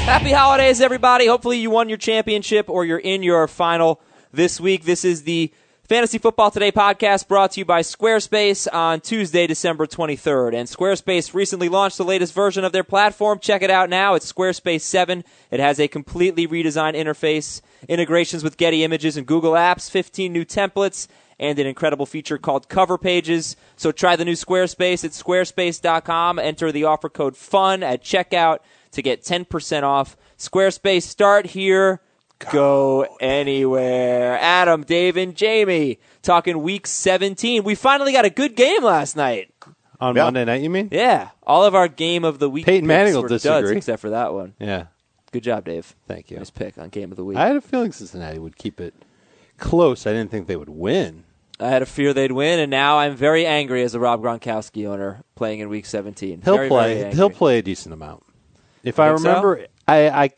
Happy holidays, everybody. Hopefully you won your championship or you're in your final this week. This is the Fantasy Football Today podcast brought to you by Squarespace on Tuesday, December 23rd. And Squarespace recently launched the latest version of their platform. Check it out now. It's Squarespace 7. It has a completely redesigned interface, integrations with Getty Images and Google Apps, 15 new templates, and an incredible feature called Cover Pages. So try the new Squarespace at squarespace.com. Enter the offer code FUN at checkout to get 10% off. Squarespace, start here, go anywhere. Adam, Dave, and Jamie talking Week 17. We finally got a good game last night. On Monday night, you mean? Yeah. All of our game of the week Peyton Manning will were disagree. duds except for that one. Yeah. Good job, Dave. Thank you. Nice pick on game of the week. I had a feeling Cincinnati would keep it close. I didn't think they would win. I had a fear they'd win, and now I'm very angry as a Rob Gronkowski owner playing in Week 17. He'll Very, play. very angry. He'll play a decent amount. If You I think so? remember, I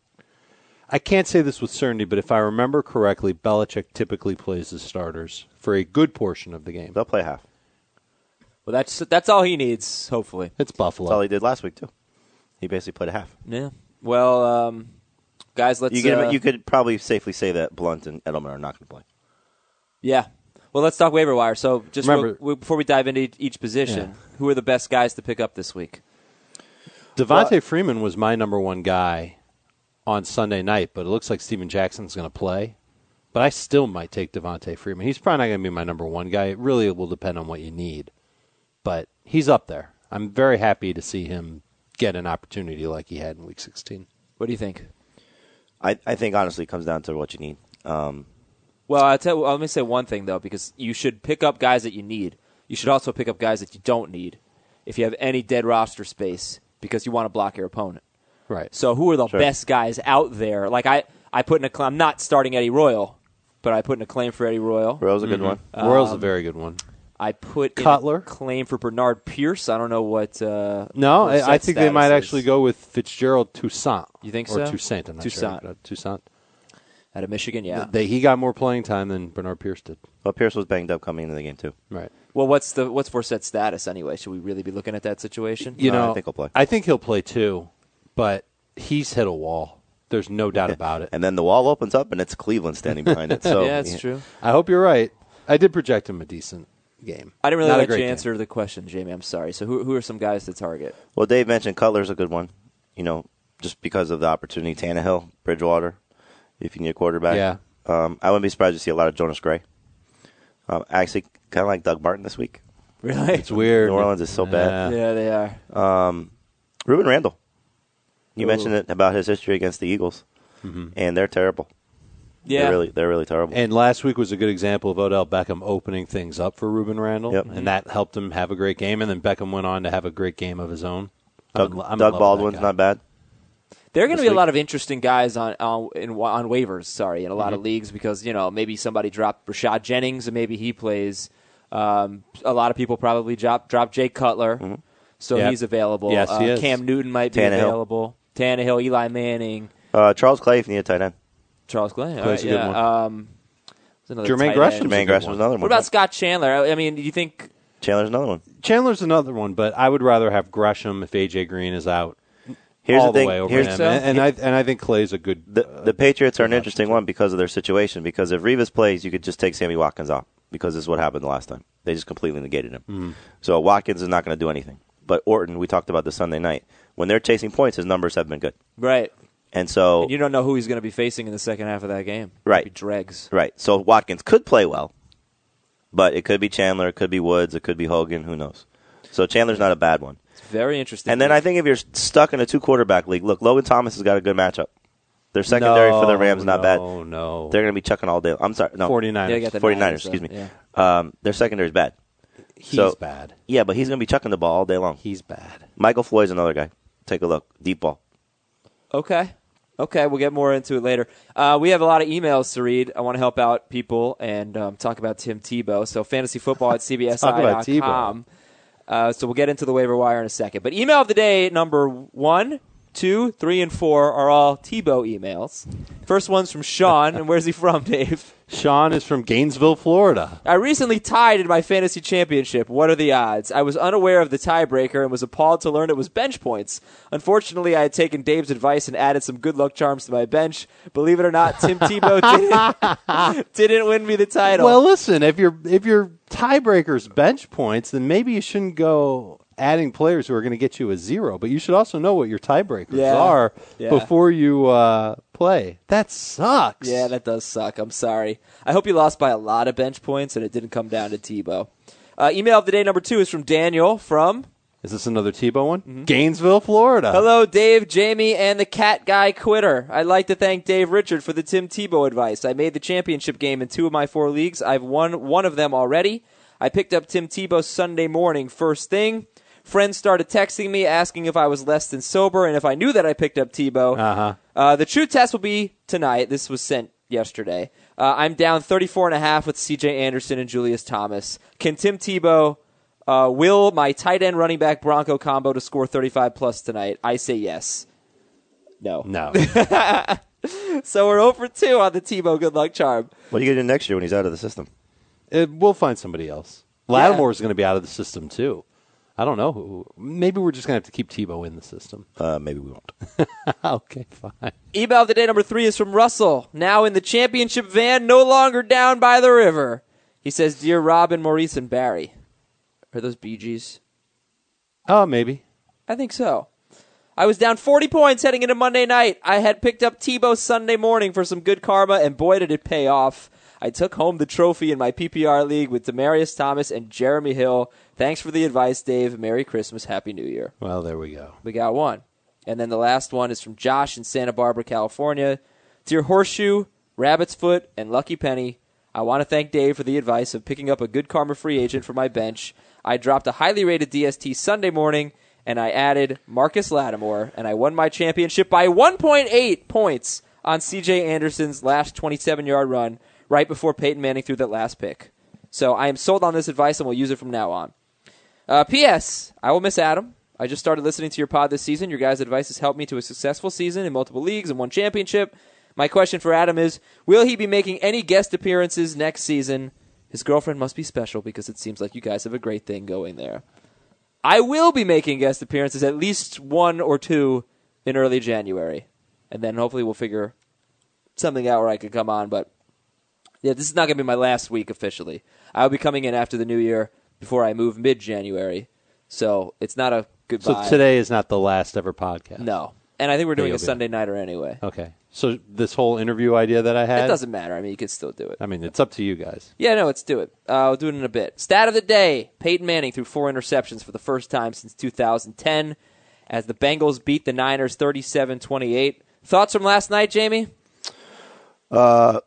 can't say this with certainty, but if I remember correctly, Belichick typically plays his starters for a good portion of the game. They'll play half. Well, that's all he needs, hopefully. It's Buffalo. That's all he did last week, too. He basically played a half. Yeah. Well, guys, let's... You could probably safely say that Blunt and Edelman are not going to play. Yeah. Well, let's talk waiver wire. So just Remember- before we dive into each position, who are the best guys to pick up this week? Devontae Freeman was my number one guy on Sunday night, but it looks like Steven Jackson's going to play. But I still might take Devontae Freeman. He's probably not going to be my number one guy. It really will depend on what you need. But he's up there. I'm very happy to see him get an opportunity like he had in Week 16. What do you think? I think, honestly, it comes down to what you need. Well, let me say one thing, though, because you should pick up guys that you need. You should also pick up guys that you don't need if you have any dead roster space because you want to block your opponent. Right. So who are the best guys out there? Like I put in a claim. I'm not starting Eddie Royal, but I put in a claim for Eddie Royal. Royal's a good one. Royal's a very good one. I put Cutler. in a claim for Bernard Pierce. I don't know what. No, I think they might actually go with Fitzgerald Toussaint. You think or so? Toussaint, I'm not Toussaint. sure. Toussaint. Out of Michigan, yeah. He got more playing time than Bernard Pierce did. Well, Pierce was banged up coming into the game, too. Right. Well, what's Forsетт's status anyway? Should we really be looking at that situation? You know, I think he'll play. I think he'll play too, but he's hit a wall. There's no doubt about it. And then the wall opens up, and it's Cleveland standing behind it. So yeah, it's true. I hope you're right. I did project him a decent game. I didn't really Not a let great you game. answer the question, Jamie. I'm sorry. So who are some guys to target? Well, Dave mentioned Cutler's a good one. You know, just because of the opportunity. Tannehill, Bridgewater, if you need a quarterback. Yeah. I wouldn't be surprised to see a lot of Jonas Gray. Actually, kind of like Doug Martin this week. Really? It's weird. New Orleans is so bad. Yeah, they are. Reuben Randall. You mentioned it about his history against the Eagles, and they're terrible. Yeah. They're really terrible. And last week was a good example of Odell Beckham opening things up for Reuben Randall, Yep. and that helped him have a great game. And then Beckham went on to have a great game of his own. I'm in love Doug with Baldwin's that guy. not bad. There are going to this be a week. lot of interesting guys on waivers. In a lot of leagues because maybe somebody dropped Rashad Jennings and maybe he plays. A lot of people probably dropped Jay Cutler, so Yep. he's available. Yes, he is. Cam Newton might be Tannehill. available. Tannehill, Eli Manning, Charles Clay, if you need a tight end. Charles Clay. All Clay's right, a good one. Jermaine Gresham. Jermaine Gresham's another one. What about Scott Chandler? I mean, do you think? Chandler's another one. Chandler's another one, but I would rather have Gresham if AJ Green is out. Here's all the thing. way over Here's him, so? and I think Clay's a good. The Patriots are an good interesting option, one because of their situation. Because if Revis plays, you could just take Sammy Watkins off because this is what happened the last time. They just completely negated him. So Watkins is not going to do anything. But Orton, we talked about this Sunday night. When they're chasing points, his numbers have been good. Right. And so, And you don't know who he's going to be facing in the second half of that game. Right. Could be dregs. right. So Watkins could play well, but it could be Chandler, it could be Woods, it could be Hogan. Who knows? So Chandler's not a bad one. It's very interesting. And then I think if you're stuck in a 2-quarterback league, look, Logan Thomas has got a good matchup. Their secondary for the Rams not bad. No. They're going to be chucking all day. I'm sorry, no, 49ers. Yeah, they got the 49ers. Niners, Excuse me. yeah. Their secondary is bad. He's bad. Yeah, but he's going to be chucking the ball all day long. He's bad. Michael Floyd's another guy. Take a look. Deep ball. Okay, we'll get more into it later. We have a lot of emails to read. I want to help out people and talk about Tim Tebow. So fantasyfootball at Talk about cbsi.com. So we'll get into the waiver wire in a second. But email of the day number 1, 2, 3, and 4 are all Tebow emails. First one's from Sean. And where's he from, Dave? Sean is from Gainesville, Florida. I recently tied in my fantasy championship. What are the odds? I was unaware of the tiebreaker and was appalled to learn it was bench points. Unfortunately, I had taken Dave's advice and added some good luck charms to my bench. Believe it or not, Tim Tebow didn't win me the title. Well, listen, if your tiebreaker's bench points, then maybe you shouldn't go adding players who are going to get you a 0. But you should also know what your tiebreakers are before you play. That sucks. Yeah, that does suck. I'm sorry. I hope you lost by a lot of bench points and it didn't come down to Tebow. Email of the day number 2 is from Daniel from... Is this another Tebow one? Mm-hmm. Gainesville, Florida. Hello, Dave, Jamie, and the cat guy quitter. I'd like to thank Dave Richard for the Tim Tebow advice. I made the championship game in 2 of my 4 leagues. I've won one of them already. I picked up Tim Tebow Sunday morning first thing. Friends started texting me asking if I was less than sober and if I knew that I picked up Tebow. The true test will be tonight. This was sent yesterday. I'm down 34.5 with C.J. Anderson and Julius Thomas. Can Tim Tebow will my tight end running back Bronco combo to score 35-plus tonight? I say yes. No. So we're 0 for 2 on the Tebow good luck charm. What are you going to do next year when he's out of the system? We'll find somebody else. Lattimore's going to be out of the system, too. I don't know who. Maybe we're just going to have to keep Tebow in the system. Maybe we won't. Okay, fine. Email of the day number 3 is from Russell. Now in the championship van, no longer down by the river. He says, Dear Robin, Maurice, and Barry. Are those Bee Gees? Oh, maybe. I think so. I was down 40 points heading into Monday night. I had picked up Tebow Sunday morning for some good karma, and boy, did it pay off. I took home the trophy in my PPR league with Demaryius Thomas and Jeremy Hill. Thanks for the advice, Dave. Merry Christmas. Happy New Year. Well, there we go. We got one. And then the last one is from Josh in Santa Barbara, California. Dear Horseshoe, Rabbit's Foot, and Lucky Penny, I want to thank Dave for the advice of picking up a good karma free agent for my bench. I dropped a highly rated DST Sunday morning, and I added Marcus Lattimore, and I won my championship by 1.8 points on C.J. Anderson's last 27-yard run right before Peyton Manning threw that last pick. So I am sold on this advice, and will use it from now on. P.S. I will miss Adam. I just started listening to your pod this season. Your guys' advice has helped me to a successful season in multiple leagues and one championship. My question for Adam is, will he be making any guest appearances next season? His girlfriend must be special because it seems like you guys have a great thing going there. I will be making guest appearances, at least 1 or 2 in early January. And then hopefully we'll figure something out where I can come on. But yeah, this is not going to be my last week officially. I will be coming in after the new year before I move mid-January. So it's not a goodbye. So today is not the last ever podcast? No. And I think we're doing a Sunday nighter anyway. Okay. So this whole interview idea that I had? It doesn't matter. I mean, you can still do it. I mean, it's up to you guys. Yeah, no, let's do it. We'll do it in a bit. Stat of the day. Peyton Manning threw 4 interceptions for the first time since 2010 as the Bengals beat the Niners 37-28. Thoughts from last night, Jamie? Well,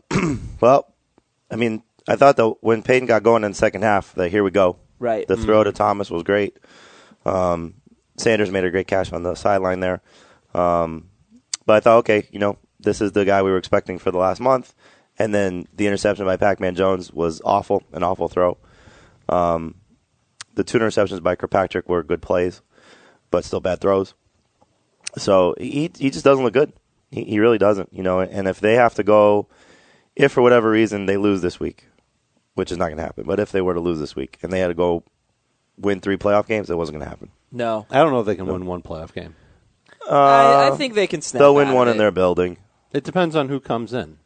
I mean, I thought that when Peyton got going in the second half, that here we go. Right. The throw to Thomas was great. Sanders made a great catch on the sideline there. But I thought, okay, this is the guy we were expecting for the last month. And then the interception by Pac-Man Jones was awful, an awful throw. The 2 interceptions by Kirkpatrick were good plays, but still bad throws. So he just doesn't look good. He really doesn't, And if they have to go, if for whatever reason they lose this week, which is not going to happen, but if they were to lose this week and they had to go win 3 playoff games, it wasn't going to happen. No. I don't know if they can win 1 playoff game. I think they can snap. They'll win one in their building. It depends on who comes in.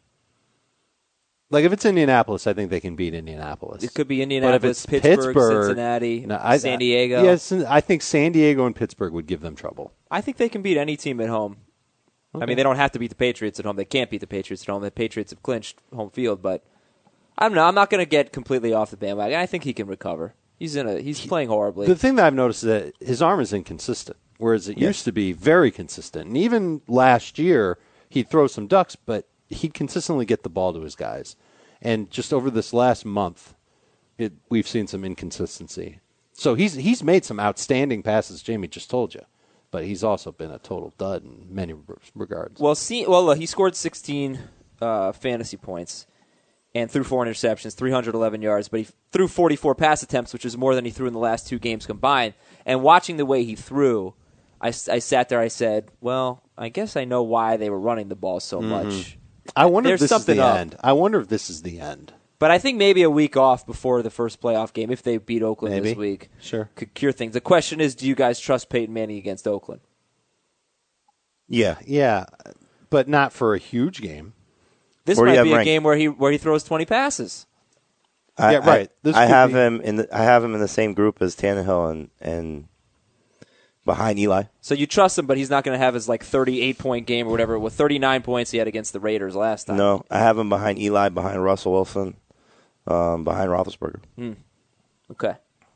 Like, if it's Indianapolis, I think they can beat Indianapolis. It could be Indianapolis, Pittsburgh, Cincinnati, San Diego. Yes, I think San Diego and Pittsburgh would give them trouble. I think they can beat any team at home. Okay. I mean, they don't have to beat the Patriots at home. They can't beat the Patriots at home. The Patriots have clinched home field, but I don't know. I'm not going to get completely off the bandwagon. I think he can recover. He's playing horribly. The thing that I've noticed is that his arm is inconsistent, whereas it used to be very consistent. And even last year, he'd throw some ducks, but he'd consistently get the ball to his guys. And just over this last month, we've seen some inconsistency. So he's made some outstanding passes, Jamie just told you. But he's also been a total dud in many regards. Well, he scored 16 fantasy points and threw 4 interceptions, 311 yards, but he threw 44 pass attempts, which is more than he threw in the last 2 games combined. And watching the way he threw, I sat there, I said, well, I guess I know why they were running the ball so much. I wonder if there's this is something the up. end. I wonder if this is the end. But I think maybe a week off before the first playoff game, if they beat Oakland Maybe. this week, Sure. could cure things. The question is, do you guys trust Peyton Manning against Oakland? Yeah. Yeah, but not for a huge game. This Where do you might have be a ranked? game where he throws 20 passes. Yeah, right. This I could have be- him in the same group as Tannehill and behind Eli. So you trust him, but he's not going to have his 38-point game or whatever with 39 points he had against the Raiders last time. No, I have him behind Eli, behind Russell Wilson, behind Roethlisberger. Okay.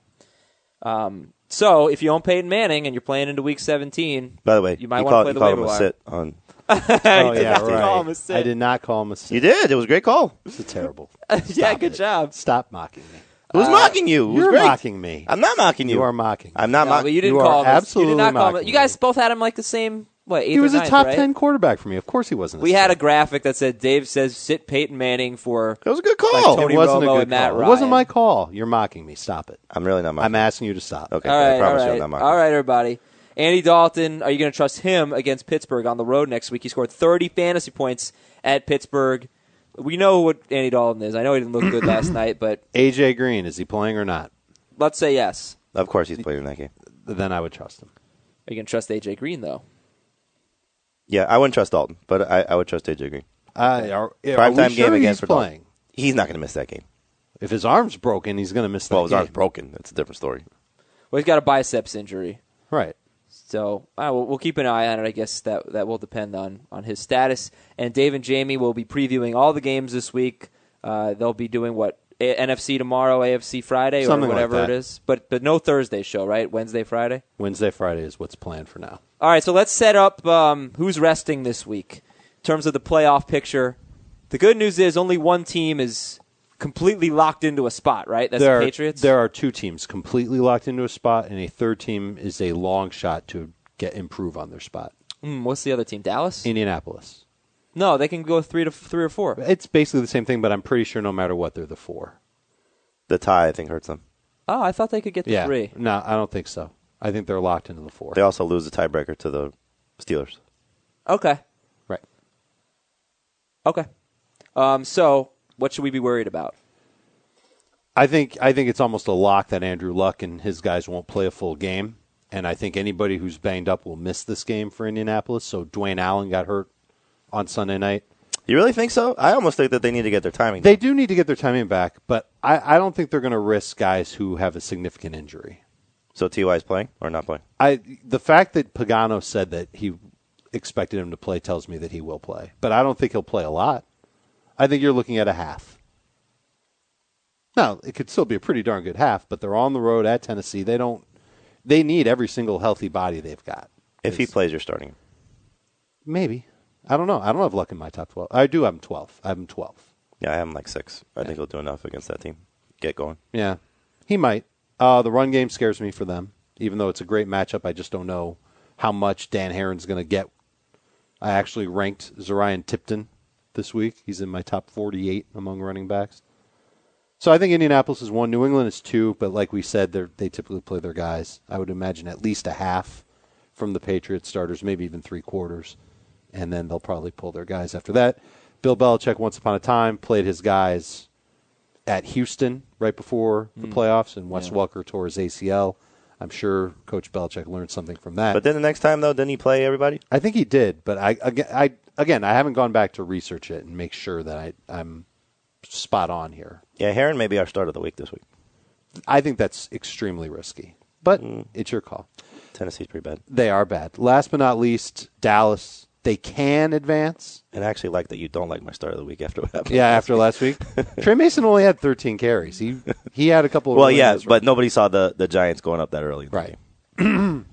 So if you own Peyton Manning and you're playing into Week 17, By the way, you might you want to play the called him waiver a wire. sit on. Oh, yeah, did not call him a right. sit. I did not call him a sit. You did. It was a great call. It's a terrible. Yeah, Stop good it. job. Stop mocking me. Who's mocking you? It was You're great. mocking me. I'm not mocking you. You are mocking. I'm not No, mocking but you didn't You call are him. absolutely You did not call him. mocking You guys me. both had him the same. What? 8th He was or a 9th, top right? 10 quarterback for me. Of course he wasn't. We had a graphic that said Dave says sit Peyton Manning for. It was a good call. Like Tony It wasn't Romo a good and Matt call. It Ryan. wasn't my call. You're mocking me. Stop it. I'm really not mocking. I'm asking you to stop. Okay, All right, I promise all you right, I'm not mocking. all right, everybody. Andy Dalton, are you going to trust him against Pittsburgh on the road next week? He scored 30 fantasy points at Pittsburgh. We know what Andy Dalton is. I know he didn't look good last night, but AJ Green, is he playing or not? let's say yes. Of course he's playing in that game. Then I would trust him. Are you going to trust AJ Green though? Yeah, I wouldn't trust Dalton, but I would trust AJ Green. Are we Primetime sure game against he's playing? Dalton. He's not going to miss that game. If his arm's broken, he's going to miss that Well, his game. arm's broken. That's a different story. Well, he's got a biceps injury. Right. So we'll keep an eye on it. I guess that will depend on his status. And Dave and Jamie will be previewing all the games this week. They'll be doing what NFC tomorrow, AFC Friday, Something or like whatever that. it is. But no Thursday show, right? Wednesday, Friday. Wednesday, Friday is what's planned for now. All right, so let's set up who's resting this week in terms of the playoff picture. The good news is only one team is completely locked into a spot, right? That's the Patriots. There are two teams completely locked into a spot, and a third team is a long shot to improve on their spot. What's the other team? Dallas? Indianapolis. No, they can go 3 or 4. It's basically the same thing, but I'm pretty sure no matter what, they're the 4. The tie, I think, hurts them. Oh, I thought they could get to 3. No, I don't think so. I think they're locked into the 4. They also lose the tiebreaker to the Steelers. Okay. Right. Okay. So what should we be worried about? I think it's almost a lock that Andrew Luck and his guys won't play a full game, and I think anybody who's banged up will miss this game for Indianapolis. So Dwayne Allen got hurt on Sunday night. You really think so? I almost think that they need to get their timing. They do need to get their timing back, but I don't think they're going to risk guys who have a significant injury. So T.Y. is playing or not playing? The fact that Pagano said that he expected him to play tells me that he will play, but I don't think he'll play a lot. I think you're looking at a half. Now, it could still be a pretty darn good half, but they're on the road at Tennessee. They need every single healthy body they've got. If he plays, you're starting him. Maybe. I don't know. I don't have Luck in my top 12. I do have him 12. I have him 12. Yeah, I have him like 6. I think he'll do enough against that team. Get going. Yeah, he might. The run game scares me for them. Even though it's a great matchup, I just don't know how much Dan Herron's going to get. I actually ranked Zarian Tipton this week. He's in my top 48 among running backs. So I think Indianapolis is 1. New England is 2, but like we said, they typically play their guys. I would imagine at least a half from the Patriots starters, maybe even 3/4, and then they'll probably pull their guys after that. Bill Belichick, once upon a time, played his guys at Houston right before the playoffs, and Wes Welker tore his ACL. I'm sure Coach Belichick learned something from that. But then the next time, though, didn't he play everybody? I think he did, but I haven't gone back to research it and make sure that I'm spot on here. Yeah, Herron may be our start of the week this week. I think that's extremely risky, but it's your call. Tennessee's pretty bad. They are bad. Last but not least, Dallas. They can advance. And I actually like that you don't like my start of the week after what happened. Yeah, after last week. Trey Mason only had 13 carries. He had a couple of Well, yeah, windows, but nobody saw the Giants going up that early. In the Right. game.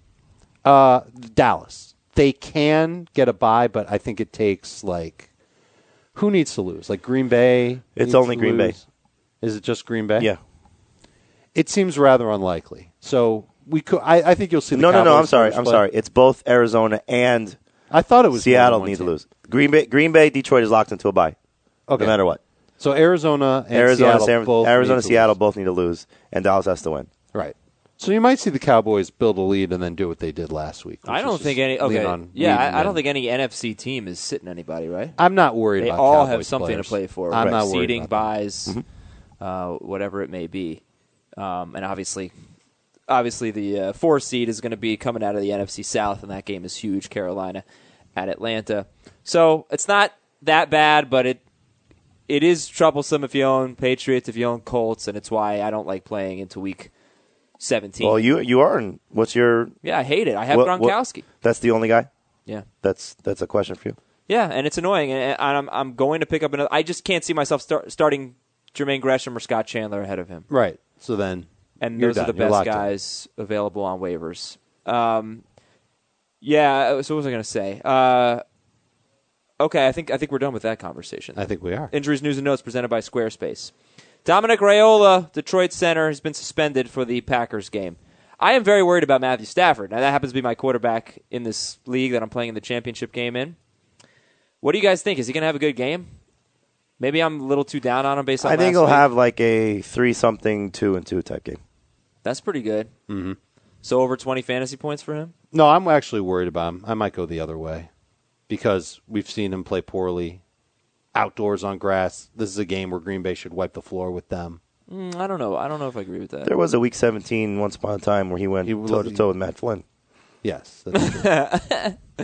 Dallas. They can get a bye, but I think it takes who needs to lose? Like Green Bay? It's needs only to Green Bay. lose? Is it just Green Bay? Yeah. It seems rather unlikely. So we could. I think you'll see. The No. Cowboys I'm sorry. first, I'm but sorry. It's both Arizona and I thought it was Seattle more than need to one lose. Green Bay, Detroit is locked into a bye. Okay. No matter what. So Arizona and Arizona, Seattle both Arizona, need to Seattle lose. both need to lose, and Dallas has to win. Right. So you might see the Cowboys build a lead and then do what they did last week. I don't think any. Okay, I don't think any NFC team is sitting anybody, right? I'm not worried they about all Cowboys have something players. to play for. I'm right? not worried Seeding, about buys, whatever it may be, and obviously the 4 seed is going to be coming out of the NFC South, and that game is huge. Carolina at Atlanta, so it's not that bad, but it is troublesome if you own Patriots, if you own Colts, and it's why I don't like playing into week 17. Well, you are. What's your? Yeah, I hate it. I have Gronkowski. That's the only guy. Yeah, that's a question for you. Yeah, and it's annoying, and I'm going to pick up another. I just can't see myself starting Jermaine Gresham or Scott Chandler ahead of him. Right. So then, and you're those done. are the You're best locked guys available on waivers. Yeah. So what was I going to say? Okay, I think we're done with that conversation. I think we are. Injuries, news, and notes presented by Squarespace. Dominic Raiola, Detroit center, has been suspended for the Packers game. I am very worried about Matthew Stafford. Now, that happens to be my quarterback in this league that I'm playing the championship game in. What do you guys think? Is he going to have a good game? Maybe I'm a little too down on him based on I think last he'll week. have like a 3-something, 2-2 type game. That's pretty good. Mm-hmm. So over 20 fantasy points for him? No, I'm actually worried about him. I might go the other way because we've seen him play poorly outdoors on grass. This is a game where Green Bay should wipe the floor with them. I don't know. I don't know if I agree with that. There was a Week 17 once upon a time where he went toe-to-toe with Matt Flynn. Yes, that's true.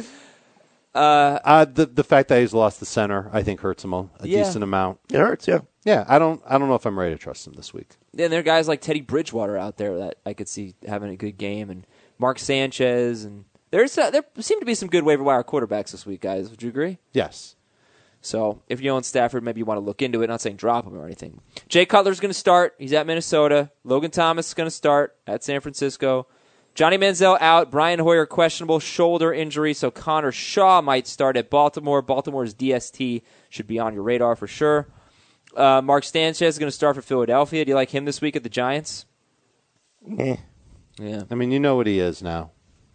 The fact that he's lost the center, I think, hurts him a decent amount. It hurts, yeah. Yeah, I don't know if I'm ready to trust him this week. And there are guys like Teddy Bridgewater out there that I could see having a good game, and Mark Sanchez, and there seem to be some good waiver wire quarterbacks this week, guys. Would you agree? Yes. So if you own Stafford, maybe you want to look into it. Not saying drop him or anything. Jay Cutler's going to start. He's at Minnesota. Logan Thomas is going to start at San Francisco. Johnny Manziel out. Brian Hoyer questionable shoulder injury. So Connor Shaw might start at Baltimore. Baltimore's DST should be on your radar for sure. Mark Sanchez is going to start for Philadelphia. Do you like him this week at the Giants? Yeah. I mean, you know what he is now.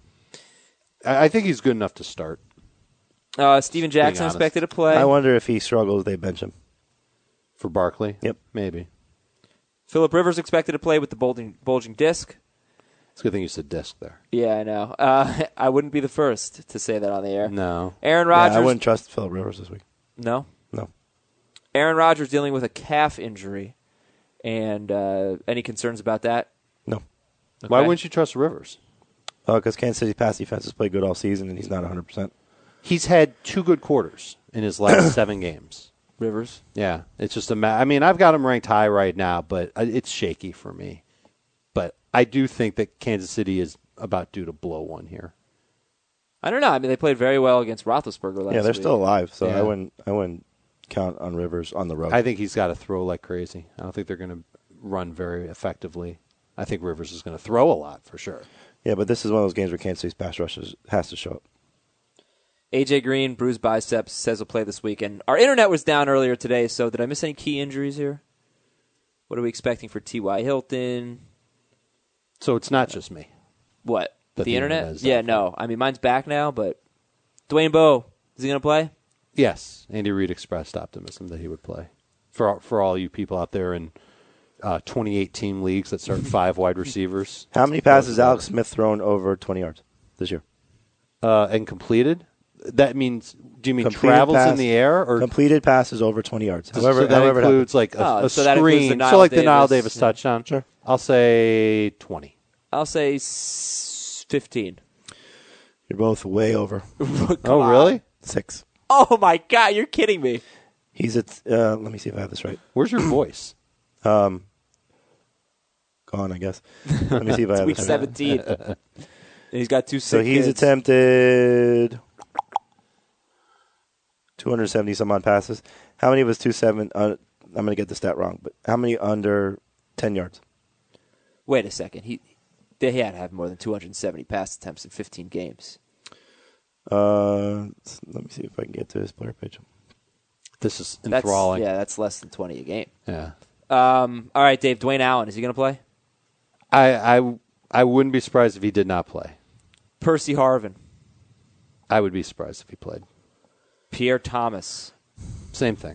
I think he's good enough to start. Steven Jackson expected to play. I wonder if he struggles, they bench him. For Barkley? Yep. Maybe. Phillip Rivers expected to play with the bulging disc. It's a good thing you said disc there. Yeah, I know. I wouldn't be the first to say that on the air. No. Aaron Rodgers. Yeah, I wouldn't trust Phillip Rivers this week. No? No. Aaron Rodgers dealing with a calf injury. And any concerns about that? No. Okay. Why wouldn't you trust Rivers? Because Kansas City pass defense has played good all season, and he's not 100%. He's had 2 good quarters in his last 7 games. Rivers? Yeah. It's just I mean, I've got him ranked high right now, but it's shaky for me. But I do think that Kansas City is about due to blow one here. I don't know. I mean, they played very well against Roethlisberger last week. Yeah, they're still alive, so Yeah. I wouldn't count on Rivers on the road. I think he's got to throw like crazy. I don't think they're going to run very effectively. I think Rivers is going to throw a lot for sure. Yeah, but this is one of those games where Kansas City's pass rush has to show up. AJ Green, bruised biceps, says he'll play this weekend. Our internet was down earlier today, so did I miss any key injuries here? What are we expecting for T.Y. Hilton? So it's not just me. What? But The the internet? internet is Yeah, out. no. I mean, mine's back now, but Dwayne Bowe, is he going to play? Yes, Andy Reid expressed optimism that he would play. For all you people out there in 28-team leagues that start 5 wide receivers. How many passes has Alex Smith thrown over 20 yards this year? And completed? That means, do you mean Completed travels pass- in the air? Or completed passes over 20 yards. so However that it includes like a so that includes the screen. Niall So like the Niall Davis. Davis touchdown? Sure. I'll say 20. I'll say 15. You're both way over. Oh, really? 6. Oh, my God. You're kidding me. He's at, let me see if I have this right. Where's your voice? Gone, I guess. Let me see if I It's have week this right. 17. And he's got 2 sick So he's kids. attempted 270 some odd passes. How many of his 270? I'm going to get the stat wrong, but how many under 10 yards? Wait a second. They had to have more than 270 pass attempts in 15 games. Let me see if I can get to his player page. This is enthralling. That's less than 20 a game. Yeah. All right, Dave. Dwayne Allen, is he going to play? I wouldn't be surprised if he did not play. Percy Harvin. I would be surprised if he played. Pierre Thomas. Same thing.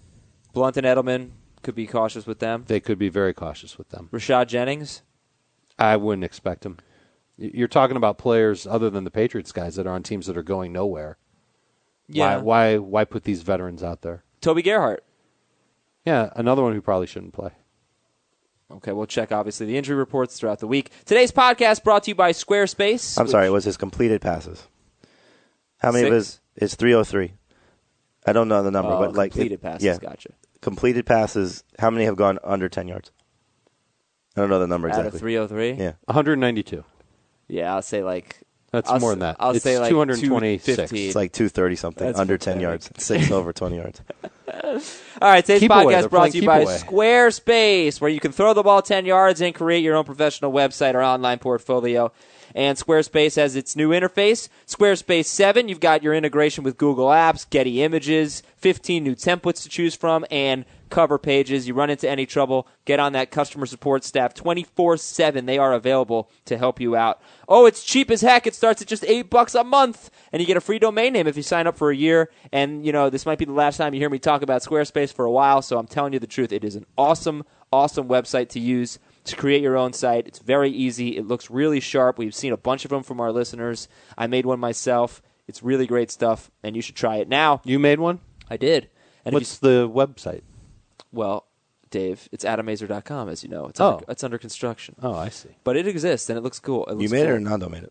Blunt and Edelman, could be cautious with them. They could be very cautious with them. Rashad Jennings. I wouldn't expect him. You're talking about players other than the Patriots guys that are on teams that are going nowhere. Yeah. Why put these veterans out there? Toby Gerhart. Yeah, another one who probably shouldn't play. Okay, we'll check, obviously, the injury reports throughout the week. Today's podcast brought to you by Squarespace. I'm sorry, it was his completed passes. How many 6? of his? It's 303. I don't know the number, but like completed passes, yeah, gotcha. completed passes. How many have gone under 10 yards? I don't know the number Out exactly. of 303? Yeah, 192. Yeah, I'll say like... That's I'll more s- than that. I'll It's say like 226. 215. it's like 230 something, That's under 10 pathetic. yards. 6 over 20 yards. All right, today's Keep away. podcast They're brought playing to you keep by away. Squarespace, where you can throw the ball 10 yards and create your own professional website or online portfolio. And Squarespace has its new interface, Squarespace 7. You've got your integration with Google Apps, Getty Images, 15 new templates to choose from, and cover pages. You run into any trouble, get on that customer support staff 24/7. They are available to help you out. Oh, it's cheap as heck. It starts at just $8 a month, and you get a free domain name if you sign up for a year. And, you know, this might be the last time you hear me talk about Squarespace for a while, so I'm telling you the truth. It is an awesome, awesome website to use to create your own site. It's very easy. It looks really sharp. We've seen a bunch of them from our listeners. I made one myself. It's really great stuff, and you should try it now. You made one? I did. And What's the website? well, Dave, it's adamazer.com, as you know. It's under construction. Oh, I see. But it exists, and it looks cool. You made it or Nando made it?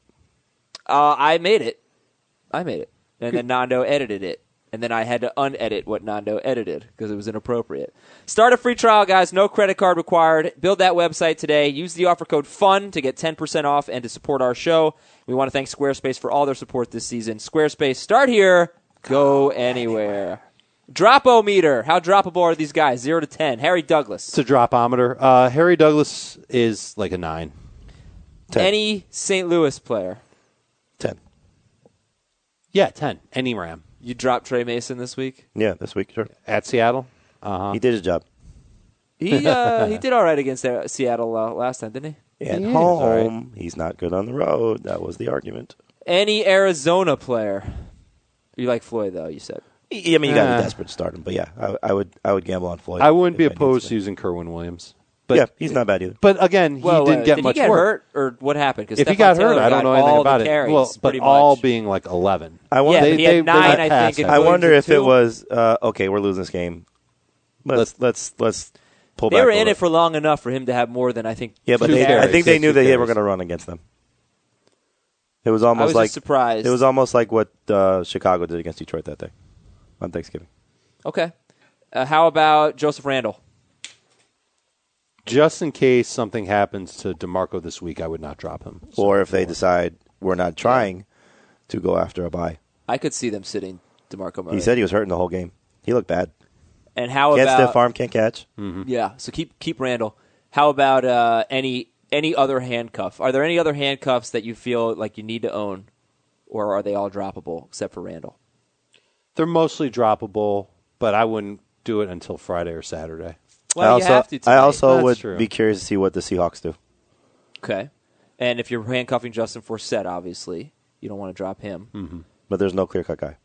I made it. And then Nando edited it. And then I had to unedit what Nando edited because it was inappropriate. Start a free trial, guys. No credit card required. Build that website today. Use the offer code FUN to get 10% off and to support our show. We want to thank Squarespace for all their support this season. Squarespace, start here, go anywhere. Drop-o-meter. How droppable are these guys? 0 to 10. Harry Douglas. It's a dropometer. Harry Douglas is like a 9. 10. Any St. Louis player. 10. Yeah, 10. Any Ram. You dropped Trey Mason this week? Yeah, this week, sure. At Seattle? Uh-huh. He did his job. He did all right against Seattle last time, didn't he? At He is, home, all right. he's not good on the road. That was the argument. Any Arizona player. You like Floyd, though, you said. I mean, you got to be desperate to start him, but yeah, I would gamble on Floyd. I wouldn't be if I needed opposed to to. using Kerwin Williams. But, Yeah, he's not bad either. But again, he didn't get did much he get work. hurt, or what happened? 'Cause If he Stephon got hurt, Taylor I don't got know anything all about the it. carries, Well, but pretty all much. being like 11. I Yeah, wonder. but he had they 9, let I pass think. him. and I Williams wonder had if it 2. was okay. We're losing this game. Let's pull back. They were a in little. it for long enough for him to have more than, I think, Yeah, but 2 I carries. think they knew Two that they were carries. going to run against them. It was I almost was like just surprised. It was almost like what Chicago did against Detroit that day on Thanksgiving. Okay. How about Joseph Randle? Just in case something happens to DeMarco this week, I would not drop him. So, Or if they decide we're not trying to go after a bye. I could see them sitting DeMarco Murray. He said he was hurting the whole game. He looked bad. And how Can't about stiff arm, can't catch. Yeah, so keep Randall. How about any other handcuff? Are there any other handcuffs that you feel like you need to own, or are they all droppable except for Randall? they're mostly droppable, but I wouldn't do it until Friday or Saturday. Well, you have to. I tonight. also That's would true. be curious to see what the Seahawks do. Okay. And if you're handcuffing Justin Forsett, obviously you don't want to drop him. But there's no clear-cut guy.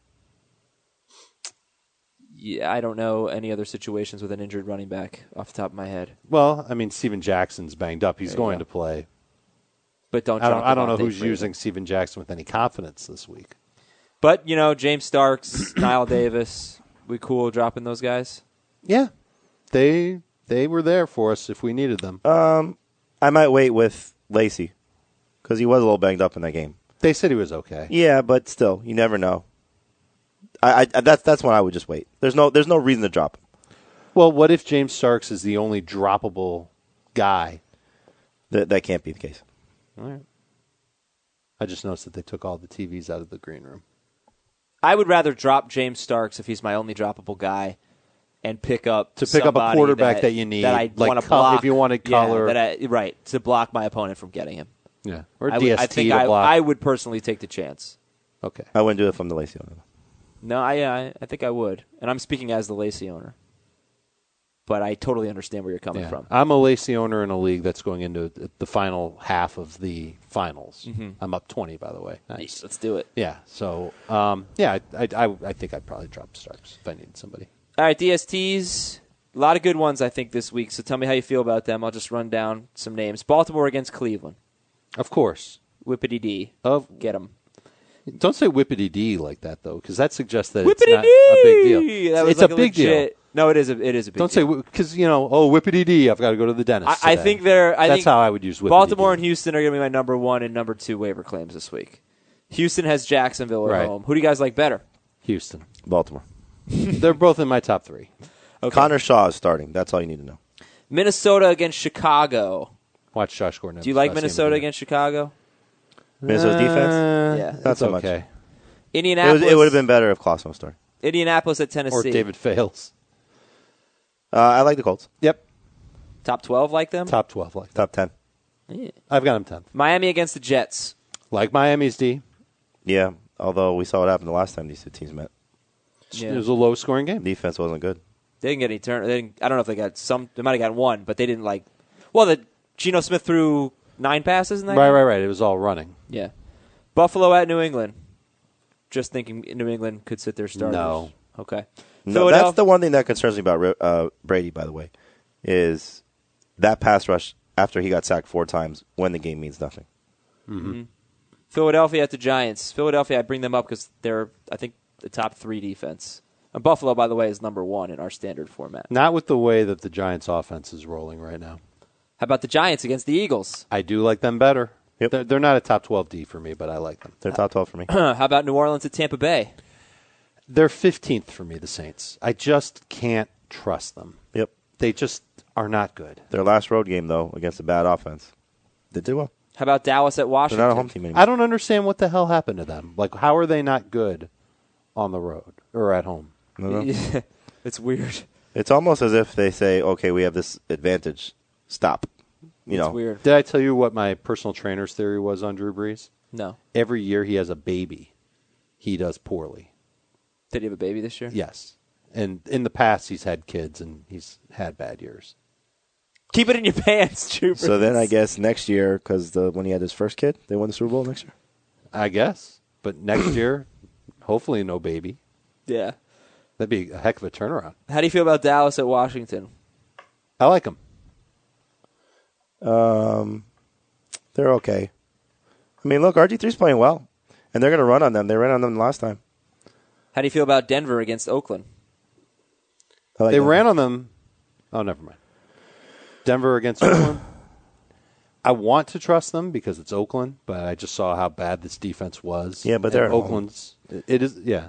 Yeah, I don't know any other situations with an injured running back off the top of my head. Well, I mean, Steven Jackson's banged up. He's There you going go. to play. But don't. I drop don't know Devontae who's Freeman. using Steven Jackson with any confidence this week. But James Starks, Niall Davis, we cool dropping those guys. Yeah, they were there for us if we needed them. I might wait with Lacey because he was a little banged up in that game. They said he was okay. Yeah, but still, you never know. That's when I would just wait. There's no reason to drop him. Well, what if James Starks is the only droppable guy? That can't be the case. All right. I just noticed that they took all the TVs out of the green room. I would rather drop James Starks if he's my only droppable guy, and pick up a somebody quarterback that you need, that I like want to Cull- block. if you wanted Culler. right, to block my opponent from getting him. Yeah, or I DST think to block. I would personally take the chance. Okay. I wouldn't do it from the Lacey owner. No, I think I would, and I'm speaking as the Lacey owner. But I totally understand where you're coming Yeah. from. I'm a Lacey owner in a league that's going into the final half of the finals. I'm up 20, by the way. Nice. Let's do it. Yeah. So, I think I'd probably drop Starks if I needed somebody. All right, DSTs. A lot of good ones, I think, this week. So tell me how you feel about them. I'll just run down some names. Baltimore against Cleveland. Of course. Whippity-dee. Get them. Don't say whippity-dee like that, though, because that suggests that it's not a big deal. It's like a big deal. No, it is a big deal. Don't say, because, whippity-dee, I've got to go to the dentist. I think that's how I would use whippity-dee. Baltimore and Houston are going to be my number 1 and number 2 waiver claims this week. Houston has Jacksonville at home. Who do you guys like better? Houston. Baltimore. They're both in my top 3. Okay. Connor Shaw is starting. That's all you need to know. Minnesota against Chicago. Watch Josh Gordon. Do you like Minnesota against Chicago? Minnesota's defense? Yeah. Not so okay. much. Indianapolis. It would have been better if Clausen started. Indianapolis at Tennessee. Or David Fales. I like the Colts. Yep. Top 12 like them? Top 12 like them. Top 10. Yeah. I've got them 10th. Miami against the Jets. Like Miami's D. Yeah, although we saw what happened the last time these two teams met. Yeah. It was a low-scoring game. Defense wasn't good. They didn't get any turn. I don't know if they got some. They might have gotten one, but they didn't like. Well, Geno Smith threw 9 passes in that game? Right. It was all running. Yeah. Buffalo at New England. Just thinking New England could sit their starters. No. Okay. No, that's the one thing that concerns me about Brady, by the way, is that pass rush after he got sacked 4 times when the game means nothing. Mm-hmm. Philadelphia at the Giants. Philadelphia, I bring them up because they're, I think, the top 3 defense. And Buffalo, by the way, is number 1 in our standard format. Not with the way that the Giants' offense is rolling right now. How about the Giants against the Eagles? I do like them better. Yep. They're not a top 12 D for me, but I like them. They're top 12 for me. How about New Orleans at Tampa Bay? They're 15th for me, the Saints. I just can't trust them. Yep. They just are not good. Their last road game, though, against a bad offense, they did well. How about Dallas at Washington? They're not a home team anymore. I don't understand what the hell happened to them. Like, how are they not good on the road or at home? No. Yeah, it's weird. It's almost as if they say, okay, we have this advantage. Stop. It's weird. Did I tell you what my personal trainer's theory was on Drew Brees? No. Every year he has a baby, he does poorly. Did he have a baby this year? Yes. And in the past, he's had kids, and he's had bad years. Keep it in your pants, Troopers. So then I guess next year, because when he had his first kid, they won the Super Bowl next year? I guess. But next year, hopefully no baby. Yeah. That'd be a heck of a turnaround. How do you feel about Dallas at Washington? I like them. They're okay. I mean, look, RG3's playing well, and they're going to run on them. They ran on them last time. How do you feel about Denver against Oakland? They ran on them. Oh, never mind. Denver against Oakland. I want to trust them because it's Oakland, but I just saw how bad this defense was. Yeah, but they're at Oakland's. It is. Yeah.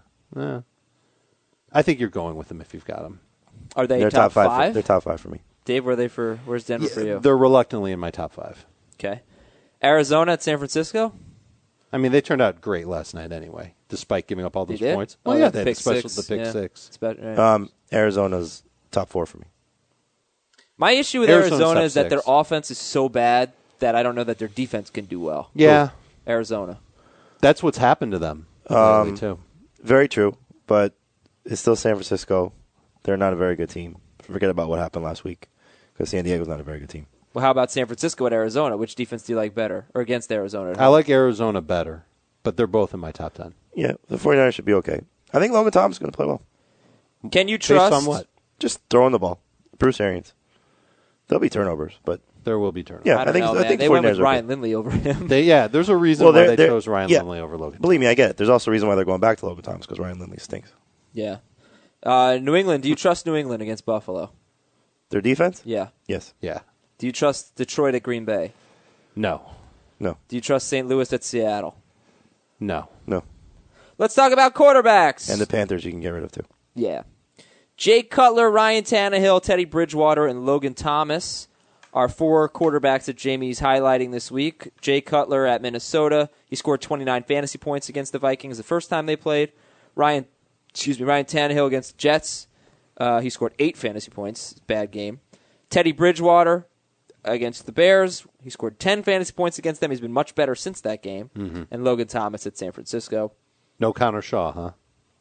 I think you're going with them if you've got them. Are they They're top 5? They're top 5 for me. Dave, where's Denver for you? They're reluctantly in my top 5. Okay. Arizona at San Francisco? I mean, they turned out great last night anyway, despite giving up all those points. Oh, yeah, the they had pick the pick six. Right. Arizona's top 4 for me. My issue with Arizona is that their offense is so bad that I don't know that their defense can do well. Yeah. Ooh, Arizona. That's what's happened to them lately, too. Very true, but it's still San Francisco. They're not a very good team. Forget about what happened last week because San Diego's not a very good team. Well, how about San Francisco at Arizona? Which defense do you like better? Or against Arizona? I like Arizona better, but they're both in my top 10. Yeah, the 49ers should be okay. I think Logan Thomas is going to play well. Can you trust? Based on what? Just throwing the ball. Bruce Arians. There'll be turnovers, but there will be turnovers. Yeah, I think they went with Ryan Lindley over him. There's a reason why they chose Ryan Lindley over Logan. Believe me, I get it. There's also a reason why they're going back to Logan Thomas because Ryan Lindley stinks. Yeah. New England. Do you trust New England against Buffalo? Their defense? Yeah. Yes. Yeah. Do you trust Detroit at Green Bay? No. No. Do you trust St. Louis at Seattle? No. No. Let's talk about quarterbacks. And the Panthers you can get rid of, too. Yeah. Jay Cutler, Ryan Tannehill, Teddy Bridgewater, and Logan Thomas are 4 quarterbacks that Jamie's highlighting this week. Jay Cutler at Minnesota. He scored 29 fantasy points against the Vikings the first time they played. Ryan Tannehill against the Jets. He scored 8 fantasy points. Bad game. Teddy Bridgewater against the Bears. He scored 10 fantasy points against them. He's been much better since that game. Mm-hmm. And Logan Thomas at San Francisco. No Connor Shaw, huh?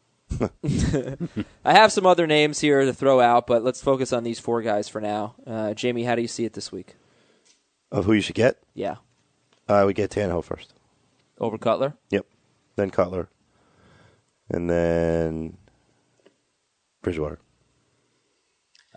I have some other names here to throw out, but let's focus on these 4 guys for now. Jamie, how do you see it this week? Of who you should get? Yeah. We get Tannehill first. Over Cutler? Yep. Then Cutler. And then Bridgewater.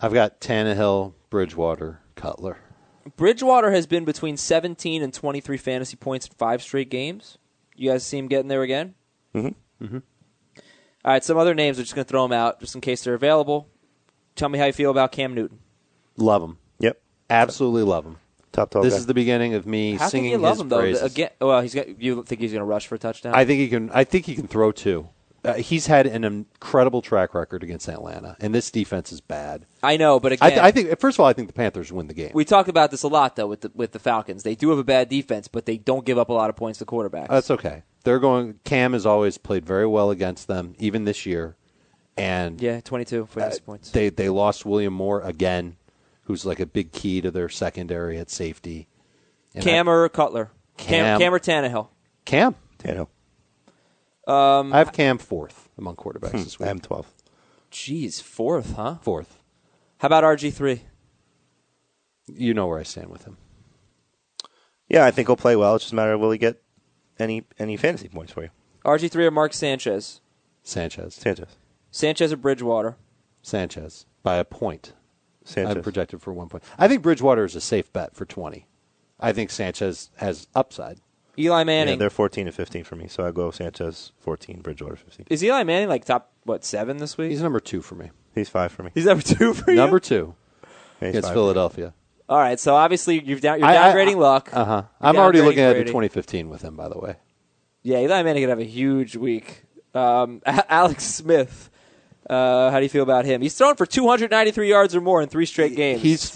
I've got Tannehill, Bridgewater, Cutler. Bridgewater has been between 17 and 23 fantasy points in 5 straight games. You guys see him getting there again? Mm-hmm. All right, some other names. We're just going to throw them out just in case they're available. Tell me how you feel about Cam Newton. Love him. Yep. Absolutely love him. Top 12 This guy. is the beginning of me How singing can you love his him, praises. though? Again, well, you think he's going to rush for a touchdown? I think he can throw too. He's had an incredible track record against Atlanta, and this defense is bad. I know, but again, I think first of all, I think the Panthers win the game. we talked about this a lot, though, with the Falcons. They do have a bad defense, but they don't give up a lot of points to quarterbacks. That's okay. Cam has always played very well against them, even this year. And 22 fantasy points. They lost William Moore again, who's like a big key to their secondary at safety. And Cam or Cutler? Cam. Cam or Tannehill? Cam. Tannehill. I have Cam fourth among quarterbacks this week. I'm 12th. Jeez, fourth, huh? Fourth. How about RG3? You know where I stand with him. Yeah, I think he'll play well. It's just a matter of will he get any fantasy points for you. RG3 or Mark Sanchez? Sanchez. Sanchez or Bridgewater? Sanchez by a point. Sanchez. I'm projected for 1 point. I think Bridgewater is a safe bet for 20. I think Sanchez has upside. Eli Yeah, Manning. they're 14 and 15 for me, so I go Sanchez 14, Bridgewater 15. Is Eli Manning like top, 7 this week? He's number 2 for me. He's 5 for me. He's number 2 for you? Number 2 Yeah, he's against 5 Philadelphia. All right, so obviously you're downgrading Luck. Uh-huh. You're I'm already downgrading looking at the Brady. 2015 with him, by the way. Yeah, Eli Manning could have a huge week. Alex Smith, how do you feel about him? He's thrown for 293 yards or more in 3 straight games. He's,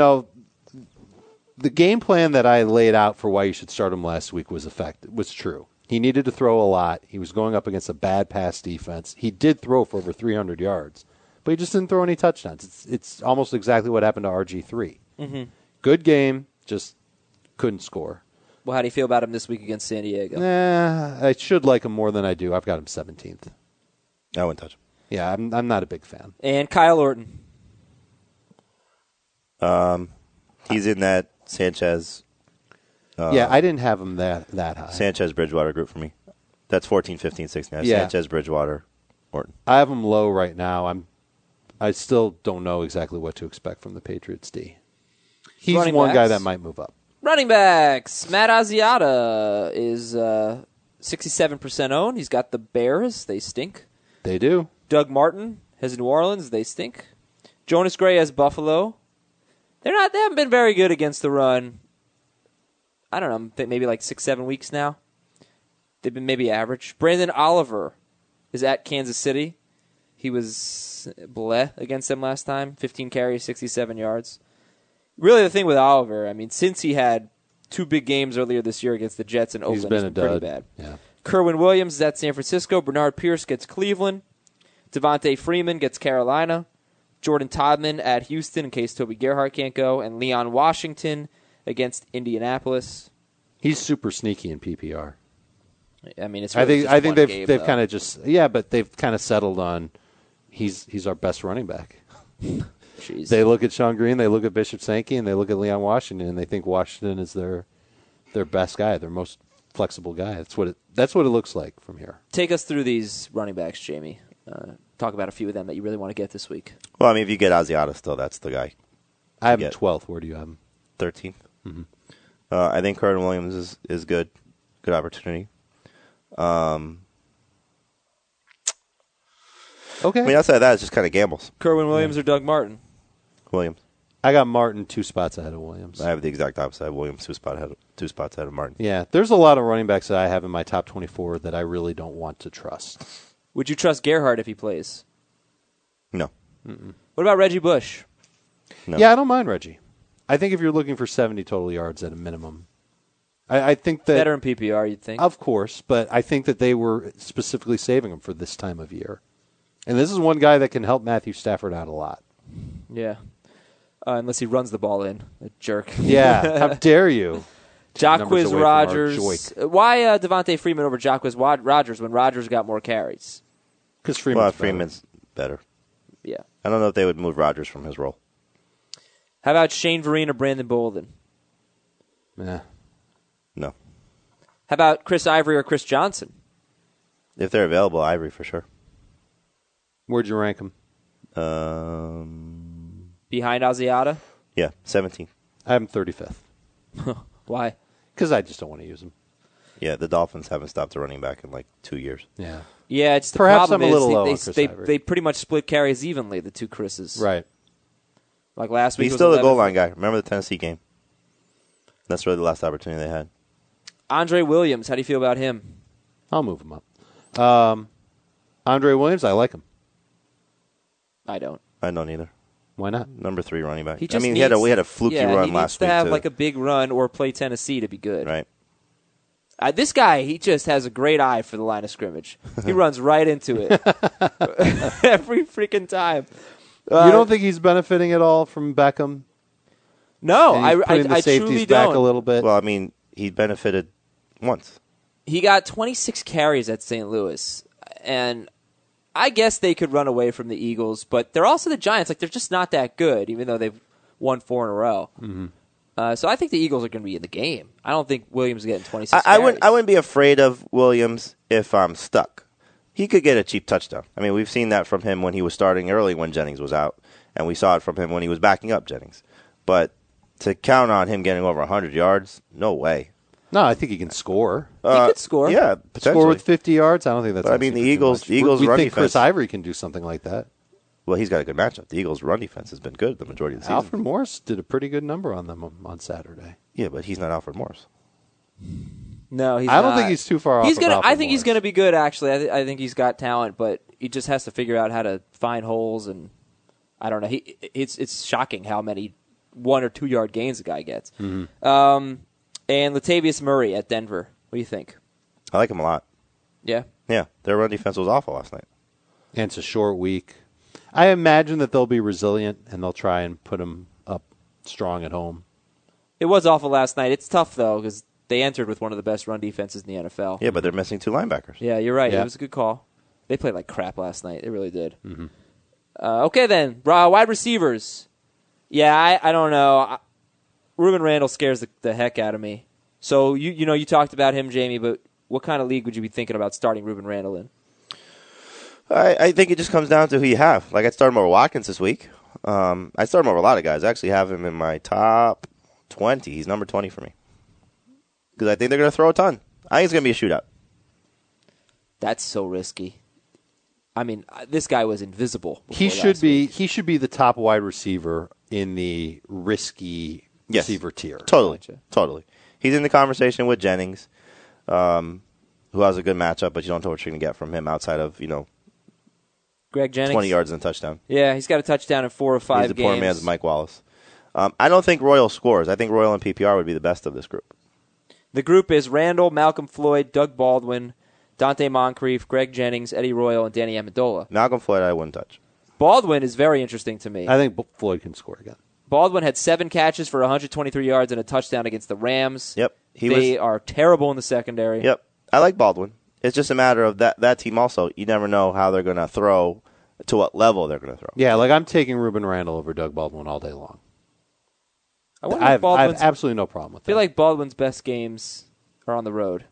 the game plan that I laid out for why you should start him last week was true. He needed to throw a lot. He was going up against a bad pass defense. He did throw for over 300 yards, but he just didn't throw any touchdowns. It's almost exactly what happened to RG3. Mm-hmm. Good game, just couldn't score. Well, how do you feel about him this week against San Diego? I should like him more than I do. I've got him 17th. I wouldn't touch him. Yeah, I'm not a big fan. And Kyle Orton. He's in that Sanchez. I didn't have him that high. Sanchez Bridgewater group for me. That's 14, 15, 16. Yeah. Sanchez, Bridgewater, Orton. I have him low right now. I still don't know exactly what to expect from the Patriots D. He's Running one guy backs? that might move up. Running backs. Matt Asiata is 67% owned. He's got the Bears. They stink. They do. Doug Martin has New Orleans. They stink. Jonas Gray has Buffalo. They haven't been very good against the run. I don't know, maybe like 6-7 weeks now. They've been maybe average. Brandon Oliver is at Kansas City. He was bleh against them last time. 15 carries, 67 yards. Really, the thing with Oliver, I mean, since he had 2 big games earlier this year against the Jets and Oakland, He's been a pretty dud. bad. Yeah. Kerwin Williams is at San Francisco. Bernard Pierce gets Cleveland. Devontae Freeman gets Carolina. Jordan Todman at Houston in case Toby Gerhart can't go. And Leon Washington against Indianapolis. He's super sneaky in PPR. I mean, it's I really think just they've kind of just but they've kind of settled on he's our best running back. Jeez. They look at Sean Green, they look at Bishop Sankey, and they look at Leon Washington, and they think Washington is their best guy, their most flexible guy. That's what it looks like from here. Take us through these running backs, Jamie. Talk about a few of them that you really want to get this week. Well, I mean, if you get Asiata still, that's the guy. I have him get 12th. Where do you have him? 13th. Mm-hmm. I think Kerwin Williams is good. Good opportunity. Okay. I mean, outside of that, it's just kind of gambles. Kerwin Williams or Doug Martin? Williams. I got Martin 2 spots ahead of Williams. I have the exact opposite. I have Williams 2 spots ahead of Martin. Yeah, there's a lot of running backs that I have in my top 24 that I really don't want to trust. Would you trust Gerhart if he plays? No. What about Reggie Bush? No. Yeah, I don't mind Reggie. I think if you're looking for 70 total yards at a minimum, I think that Better in PPR, you'd think. Of course, but I think that they were specifically saving him for this time of year. And this is one guy that can help Matthew Stafford out a lot. Yeah. Unless he runs the ball in. A jerk. Yeah, how dare you? Numbers Jacquizz away from our Rodgers. Joik. Why Devontae Freeman over Jacquizz Rodgers when Rodgers got more carries? Because Freeman's better. Yeah. I don't know if they would move Rodgers from his role. How about Shane Vereen or Brandon Bolden? Yeah. No. How about Chris Ivory or Chris Johnson? If they're available, Ivory for sure. Where'd you rank him? Behind Asiata? Yeah, 17th. I have him 35th Why? because I just don't want to use him. Yeah, the Dolphins haven't stopped a running back in like 2 years. Yeah. Yeah, it's the Perhaps problem I'm a little is low they, on Chris they, Ivory. they pretty much split carries evenly, the two Chris's. Right. Like last week He's was still the 11 goal line guy. Remember the Tennessee game? That's really the last opportunity they had. Andre Williams, how do you feel about him? I'll move him up. Andre Williams, I like him. I don't. I don't either. Why not? Number 3 running back. He just we needs, had a fluky run he last needs to week have too. like a big run or play Tennessee to be good. Right. This guy, he just has a great eye for the line of scrimmage. He runs right into it every freaking time. You don't think he's benefiting at all from Beckham? No, And he's putting the I safeties truly back don't. a little bit. Well, I mean, he benefited once. He got 26 carries at St. Louis, and I guess they could run away from the Eagles, but they're also the Giants. Like, they're just not that good, even though they've won 4 in a row. Mm-hmm. So I think the Eagles are going to be in the game. I don't think Williams is getting 26 I carries. wouldn't be afraid of Williams if I'm stuck. He could get a cheap touchdown. I mean, we've seen that from him when he was starting early when Jennings was out, and we saw it from him when he was backing up Jennings. But to count on him getting over 100 yards, no way. No, I think he can score. He could score. Yeah, potentially. Score with 50 yards? I don't think that's But, I mean, asking the for too Eagles- much. the Eagles' we run think Chris defense- Ivory can do something like that. Well, he's got a good matchup. The Eagles' run defense has been good the majority of the season. Alfred Morris did a pretty good number on them on Saturday. Yeah, but he's not Alfred Morris. No, he's I don't not. think he's too far off. He's gonna. Of I Alfred think he's Morris. going to be good. Actually, I think he's got talent, but he just has to figure out how to find holes. And I don't know. It's shocking how many 1 or 2 yard gains the guy gets. Mm-hmm. And Latavius Murray at Denver. What do you think? I like him a lot. Yeah. Yeah, their run defense was awful last night. And it's a short week. I imagine that they'll be resilient and they'll try and put him up strong at home. It was awful last night. It's tough though because they entered with one of the best run defenses in the NFL. Yeah, but they're missing 2 linebackers. Yeah, you're right. Yeah. It was a good call. They played like crap last night. They really did. Mm-hmm. Okay, then. Wide receivers. Yeah, I don't know. Ruben Randall scares the heck out of me. So, you talked about him, Jamie, but what kind of league would you be thinking about starting Ruben Randall in? I think it just comes down to who you have. Like, I'd start him over Watkins this week. I'd start him over a lot of guys. I actually have him in my top 20. He's number 20 for me. Because I think they're going to throw a ton. I think it's going to be a shootout. That's so risky. I mean, this guy was invisible. He should be the top wide receiver in the risky Yes. receiver tier. Totally. He's in the conversation with Jennings, who has a good matchup, but you don't know what you're going to get from him outside of, Greg Jennings. 20 yards and a touchdown. Yeah, he's got a touchdown in 4 or 5 He's the games. poor man's Mike Wallace. I don't think Royal scores. I think Royal and PPR would be the best of this group. The group is Randall, Malcolm Floyd, Doug Baldwin, Dante Moncrief, Greg Jennings, Eddie Royal, and Danny Amendola. Malcolm Floyd, I wouldn't touch. Baldwin is very interesting to me. I think Floyd can score again. Baldwin had 7 catches for 123 yards and a touchdown against the Rams. Yep. They are terrible in the secondary. Yep. I like Baldwin. It's just a matter of that team also. You never know how they're going to throw, to what level they're going to throw. Yeah, like I'm taking Ruben Randall over Doug Baldwin all day long. I have absolutely no problem with that. I feel like Baldwin's best games are on the road.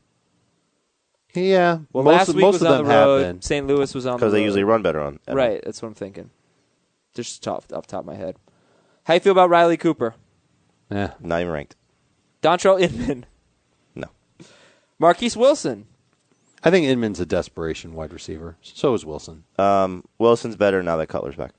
Yeah. Well, most last week most was of on them the have road. been. St. Louis was on the road. Because they usually run better on. Right, that's what I'm thinking. Just off the top of my head. How you feel about Riley Cooper? Yeah. Not even ranked. Dontrell Inman? No. Marquise Wilson? I think Inman's a desperation wide receiver. So is Wilson. Wilson's better now that Cutler's back.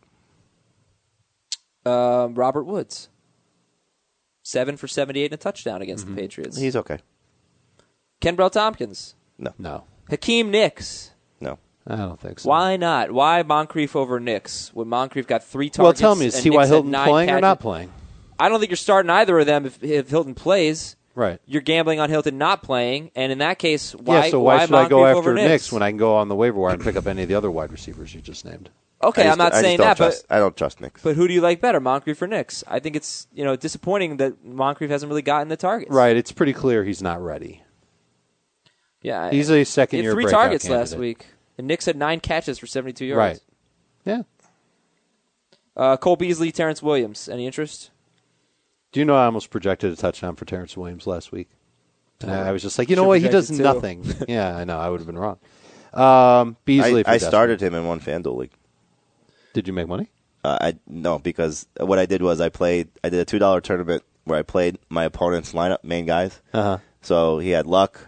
Robert Woods? 7 for 78 and a touchdown against the Patriots. He's okay. Kenbrell Tompkins? No. Hakeem Nicks? No. I don't think so. Why not? Why Moncrief over Nicks? When Moncrief got 3 Well, targets. tell me, is and T.Y. Nicks had Hilton 9 playing or catches? not playing? I don't think you're starting either of them if Hilton plays. Right. You're gambling on Hilton not playing, and in that case, why? Yeah, so why should I Moncrief go after over Knicks when I can go on the waiver wire and pick up any of the other wide receivers you just named? Okay, I'm not saying that, but I don't trust Knicks. But who do you like better, Moncrief or Knicks? I think it's disappointing that Moncrief hasn't really gotten the targets. Right. It's pretty clear he's not ready. Yeah, He's a second-year he had 3 breakout targets last candidate. week, and Knicks had 9 catches for 72 yards. Right. Yeah. Cole Beasley, Terrence Williams. Any interest? Do you know I almost projected a touchdown for Terrence Williams last week? And I was just like, you Should know what? He does project it too. nothing. Yeah, I know. I would have been wrong. Beasley. I started him in one FanDuel league. Did you make money? No, because what I did was I did a $2 tournament where I played my opponent's lineup, main guys. So he had Luck.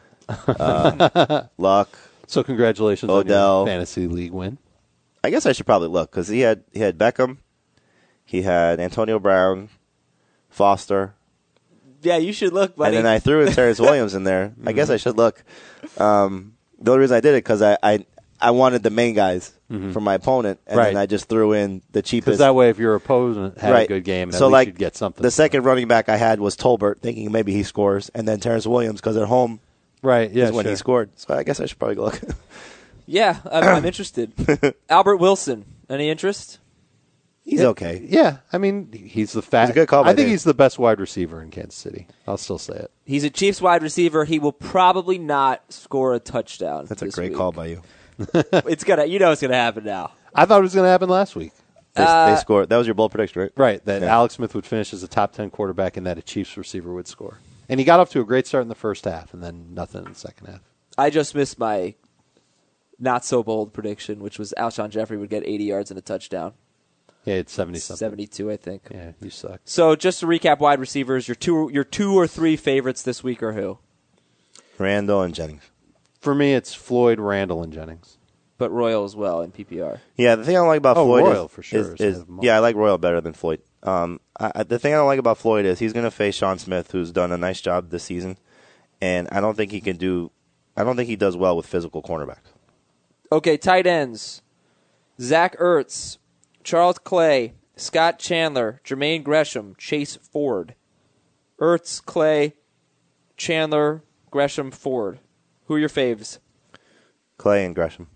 So congratulations Odell. on your fantasy league win. I guess I should probably look because he had Beckham, he had Antonio Brown, Foster. Yeah, you should look, buddy. And then I threw in Terrence Williams in there. I guess I should look. The only reason I did it because I wanted the main guys for my opponent, and then I just threw in the cheapest. Because that way, if your opponent had a good game, at least you'd get something. The second running back I had was Tolbert, thinking maybe he scores, and then Terrence Williams because at home is when he scored. So I guess I should probably go look. Yeah, I'm interested. Albert Wilson, any interest? He's okay. Yeah, I mean, he's a good call by I think Dave. He's the best wide receiver in Kansas City. I'll still say it. He's a Chiefs wide receiver. He will probably not score a touchdown. That's a this great week. call by you. It's gonna happen now. I thought it was going to happen last week. They scored. That was your bold prediction, right? Right, that Alex Smith would finish as a top 10 quarterback and that a Chiefs receiver would score. And he got off to a great start in the first half and then nothing in the second half. I just missed my not so bold prediction, which was Alshon Jeffrey would get 80 yards and a touchdown. Yeah, it's 70-something. 72, I think. Yeah, you suck. So just to recap, wide receivers, your two or three favorites this week are who? Randall and Jennings. For me, it's Floyd, Randall, and Jennings. But Royal as well in PPR. Yeah, the thing I don't like about Floyd Royal is, for sure is I like Royal better than Floyd. The thing I don't like about Floyd is he's going to face Sean Smith, who's done a nice job this season, and I don't think he does well with physical cornerbacks. Okay, tight ends. Zach Ertz, Charles Clay, Scott Chandler, Jermaine Gresham, Chase Ford. Ertz, Clay, Chandler, Gresham, Ford. Who are your faves? Clay and Gresham.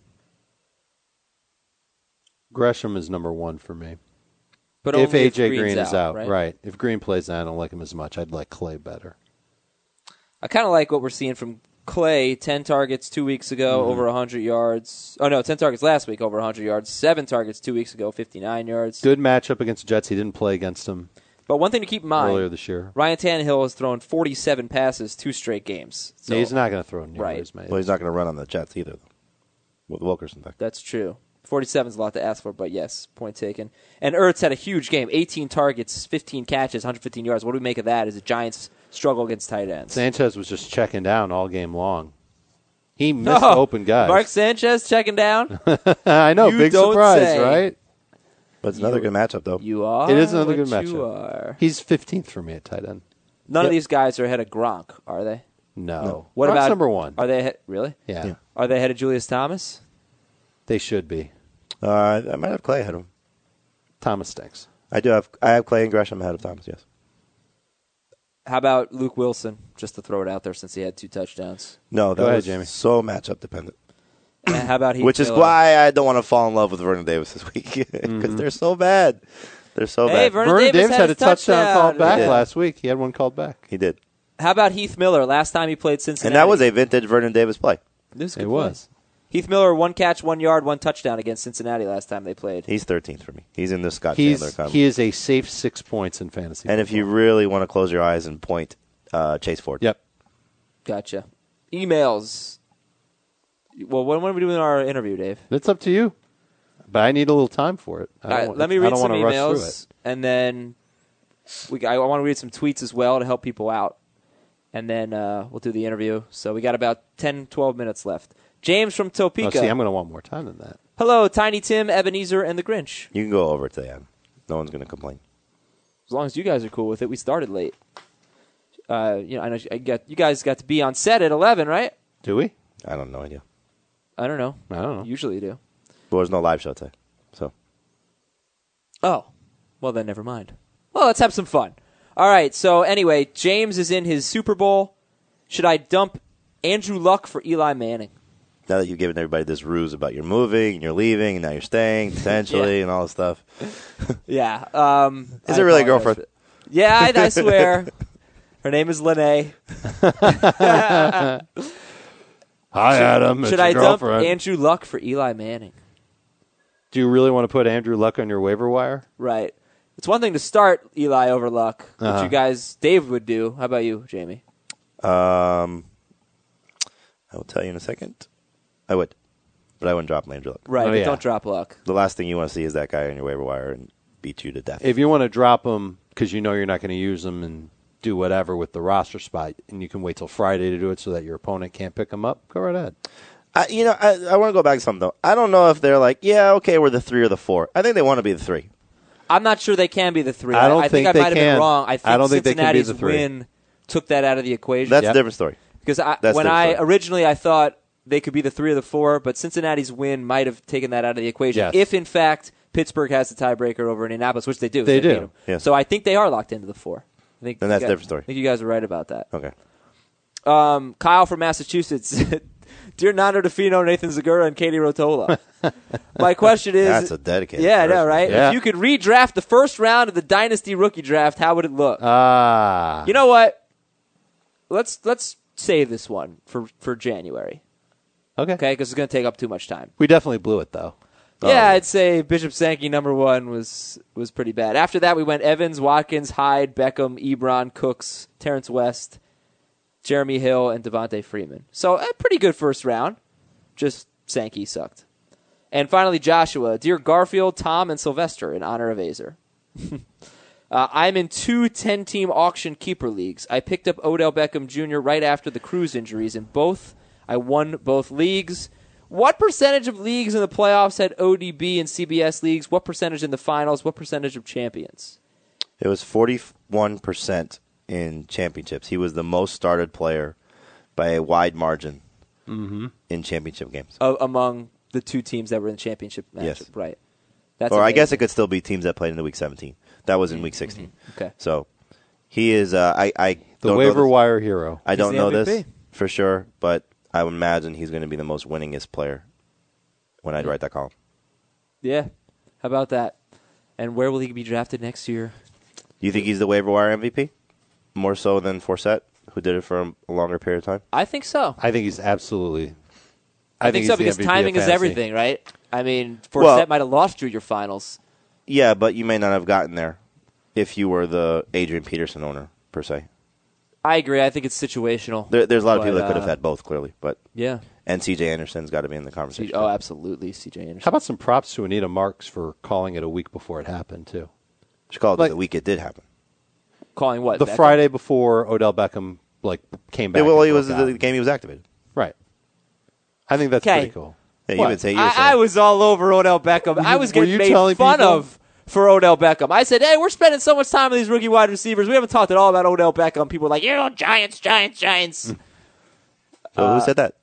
Gresham is number one for me. But if only A.J. Green's Green is out, right? If Green plays, then I don't like him as much. I'd like Clay better. I kind of like what we're seeing from Clay. 10 targets 2 weeks ago, over 100 yards. Oh, no, 10 targets last week, over 100 yards. 7 targets 2 weeks ago, 59 yards. Good matchup against the Jets. He didn't play against them But one thing to keep in mind, earlier this year. Ryan Tannehill has thrown 47 passes 2 straight games. So Yeah, he's not going to throw near Right. as many. Well, he's not going to run on the Jets either, though, with Wilkerson back. That's true. 47 is a lot to ask for, but yes, point taken. And Ertz had a huge game. 18 targets, 15 catches, 115 yards. What do we make of that as the Giants struggle against tight ends? Sanchez was just checking down all game long. He missed open guys. Mark Sanchez checking down? I know, You big don't surprise, say. right? But it's another good matchup, though. You are. It is another what good You matchup. are. He's 15th for me at tight end. None of these guys are ahead of Gronk, are they? No. What Gronk's about number one? Are they ahead, really? Yeah. Are they ahead of Julius Thomas? They should be. I might have Clay ahead of him. Thomas stinks. I have Clay and Gresham ahead of Thomas, yes. How about Luke Wilson? Just to throw it out there, since he had 2 touchdowns. No, Go that ahead, was Jamie. so matchup dependent. And how about Heath Which is Miller? why I don't want to fall in love with Vernon Davis this week. Because they're so bad. They're so Hey, bad. Vernon Davis had a his touchdown called back did. last week. He had one called back. He did. How about Heath Miller? Last time he played Cincinnati. And that was a vintage Vernon Davis play. This It was. Heath Miller, 1 catch, 1 yard, 1 touchdown against Cincinnati last time they played. He's 13th for me. He's in the Scott Chandler comment. He is a safe 6 points in fantasy. And if you really want to close your eyes and point, Chase Ford. Yep. Gotcha. Emails. Well, when are we doing our interview, Dave? It's up to you. But I need a little time for it. All right, let me read I don't some want to rush through it. emails, and then I want to read some tweets as well to help people out. And then we'll do the interview. So we got about 10, 12 minutes left. James from Topeka. Oh, see, I'm going to want more time than that. Hello, Tiny Tim, Ebenezer, and the Grinch. You can go over to the end. No one's going to complain. As long as you guys are cool with it. We started late. I know you guys got to be on set at 11, right? Do we? I don't know idea. I don't know. I don't know. Usually you do. But there's no live show today. So Oh, well then never mind. Well, let's have some fun. All right, so anyway, James is in his Super Bowl. Should I dump Andrew Luck for Eli Manning? now that you've given everybody this ruse about you're moving and you're leaving and now you're staying potentially and all this stuff. Yeah. Is it really a girlfriend? Yeah, I swear. Her name is Lene. Hi, Adam. Should it's I your dump girlfriend. Andrew Luck for Eli Manning? Do you really want to put Andrew Luck on your waiver wire? Right. It's one thing to start Eli over Luck, which Uh-huh. you guys, Dave would do. How about you, Jamie? I will tell you in a second. I would. but I wouldn't drop him Andrew Luck. Right, Oh, but yeah. don't drop Luck. The last thing you want to see is that guy on your waiver wire and beat you to death. If you want to drop him because you know you're not going to use him and do whatever with the roster spot, and you can wait till Friday to do it so that your opponent can't pick him up, go right ahead. I want to go back to something, though. I don't know if they're like, yeah, okay, we're the 3 or the 4. I think they want to be the 3. I'm not sure they can be the 3. I don't I think I they might have been can. wrong. I think I don't think they can be Cincinnati's the 3. win took that out of the equation. That's Yep. a different story. Because That's when different story. originally I thought they could be the 3 or the 4, but Cincinnati's win might have taken that out of the equation. Yes. If, in fact, Pittsburgh has the tiebreaker over Indianapolis, which they do. They if beat do. them. Yes. So I think they are locked into the 4. I think Then that's you a guys- different story. I think you guys are right about that. Okay. Kyle from Massachusetts. Dear Nando DeFino, Nathan Zagura, and Katie Rotola. My question is... That's a dedicated Yeah, I know, person. right? Yeah. If you could redraft the first round of the Dynasty rookie draft, how would it look? You know what? Let's save this one for January. Okay. Okay, because it's going to take up too much time. We definitely blew it, though. Yeah, I'd say Bishop Sankey number 1 was pretty bad. After that, we went Evans, Watkins, Hyde, Beckham, Ebron, Cooks, Terrence West, Jeremy Hill, and Devontae Freeman. So a pretty good first round. Just Sankey sucked. And finally, Joshua. Dear Garfield, Tom, and Sylvester, in honor of Azer. I'm in 2 10-team auction keeper leagues. I picked up Odell Beckham Jr. right after the Cruz injuries. In both, I won both leagues. What percentage of leagues in the playoffs had ODB and CBS leagues? What percentage in the finals? What percentage of champions? It was 41% in championships. He was the most started player by a wide margin in championship games. Among the 2 teams that were in the championship matchup. Yes. Right. That's Or I guess amazing. it could still be teams that played in the Week 17. That was in Week 16. Okay. So he is I The don't know waiver this- wire hero. I don't the know MVP. this for sure, but I would imagine he's going to be the most winningest player when I write that column. Yeah. How about that? And where will he be drafted next year? Do you think he's the waiver wire MVP? More so than Forsett, who did it for a longer period of time? I think so. I think he's absolutely. I think so he's the because MVP of timing is fantasy. everything, right? I mean, Forsett Well- might have lost you your finals. Yeah, but you may not have gotten there if you were the Adrian Peterson owner, per se. I agree. I think it's situational. There's a lot of But, people that could have had both, clearly. But Yeah. and C.J. Anderson's got to be in the conversation. Oh, absolutely. C.J. Anderson. How about some props to Anita Marks for calling it a week before it happened, too? She called like- it the week it did happen. Calling what? The Beckham? Friday before Odell Beckham came back. Well, and he was broke out. the game he was activated. Right. I think that's Okay. pretty cool. Yeah, What? you would say I was all over Odell Beckham. I was Were getting you made telling fun people? of for Odell Beckham. I said, hey, we're spending so much time with these rookie wide receivers. We haven't talked at all about Odell Beckham. People were like, Giants. So who said that?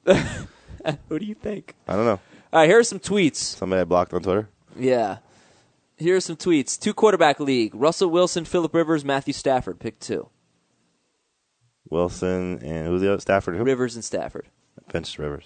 Who do you think? I don't know. All right, here are some tweets. Somebody I blocked on Twitter. Yeah. Here are some tweets. 2 quarterback league. Russell Wilson, Phillip Rivers, Matthew Stafford. Pick 2. Wilson and who's the other? Stafford. Who? Rivers and Stafford. Vince Rivers.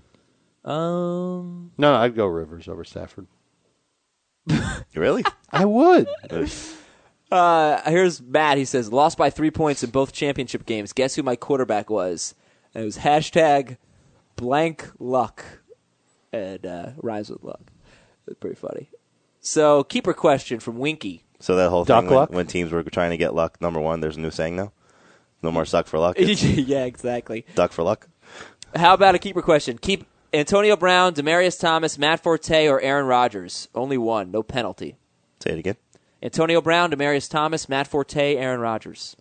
No, I'd go Rivers over Stafford. Really? I would. Here's Matt. He says, lost by 3 points in both championship games. Guess who my quarterback was? And it was hashtag blank luck. And rhymes with luck. That's pretty funny. So, keeper question from Winky. So that whole Duck thing when, luck? when teams were trying to get luck, number one, there's a new saying now. No more suck for luck. Yeah, exactly. Duck for luck. How about a keeper question? Keep Antonio Brown, Demaryius Thomas, Matt Forte, or Aaron Rodgers. Only one. No penalty. Say it again. Antonio Brown, Demaryius Thomas, Matt Forte, Aaron Rodgers.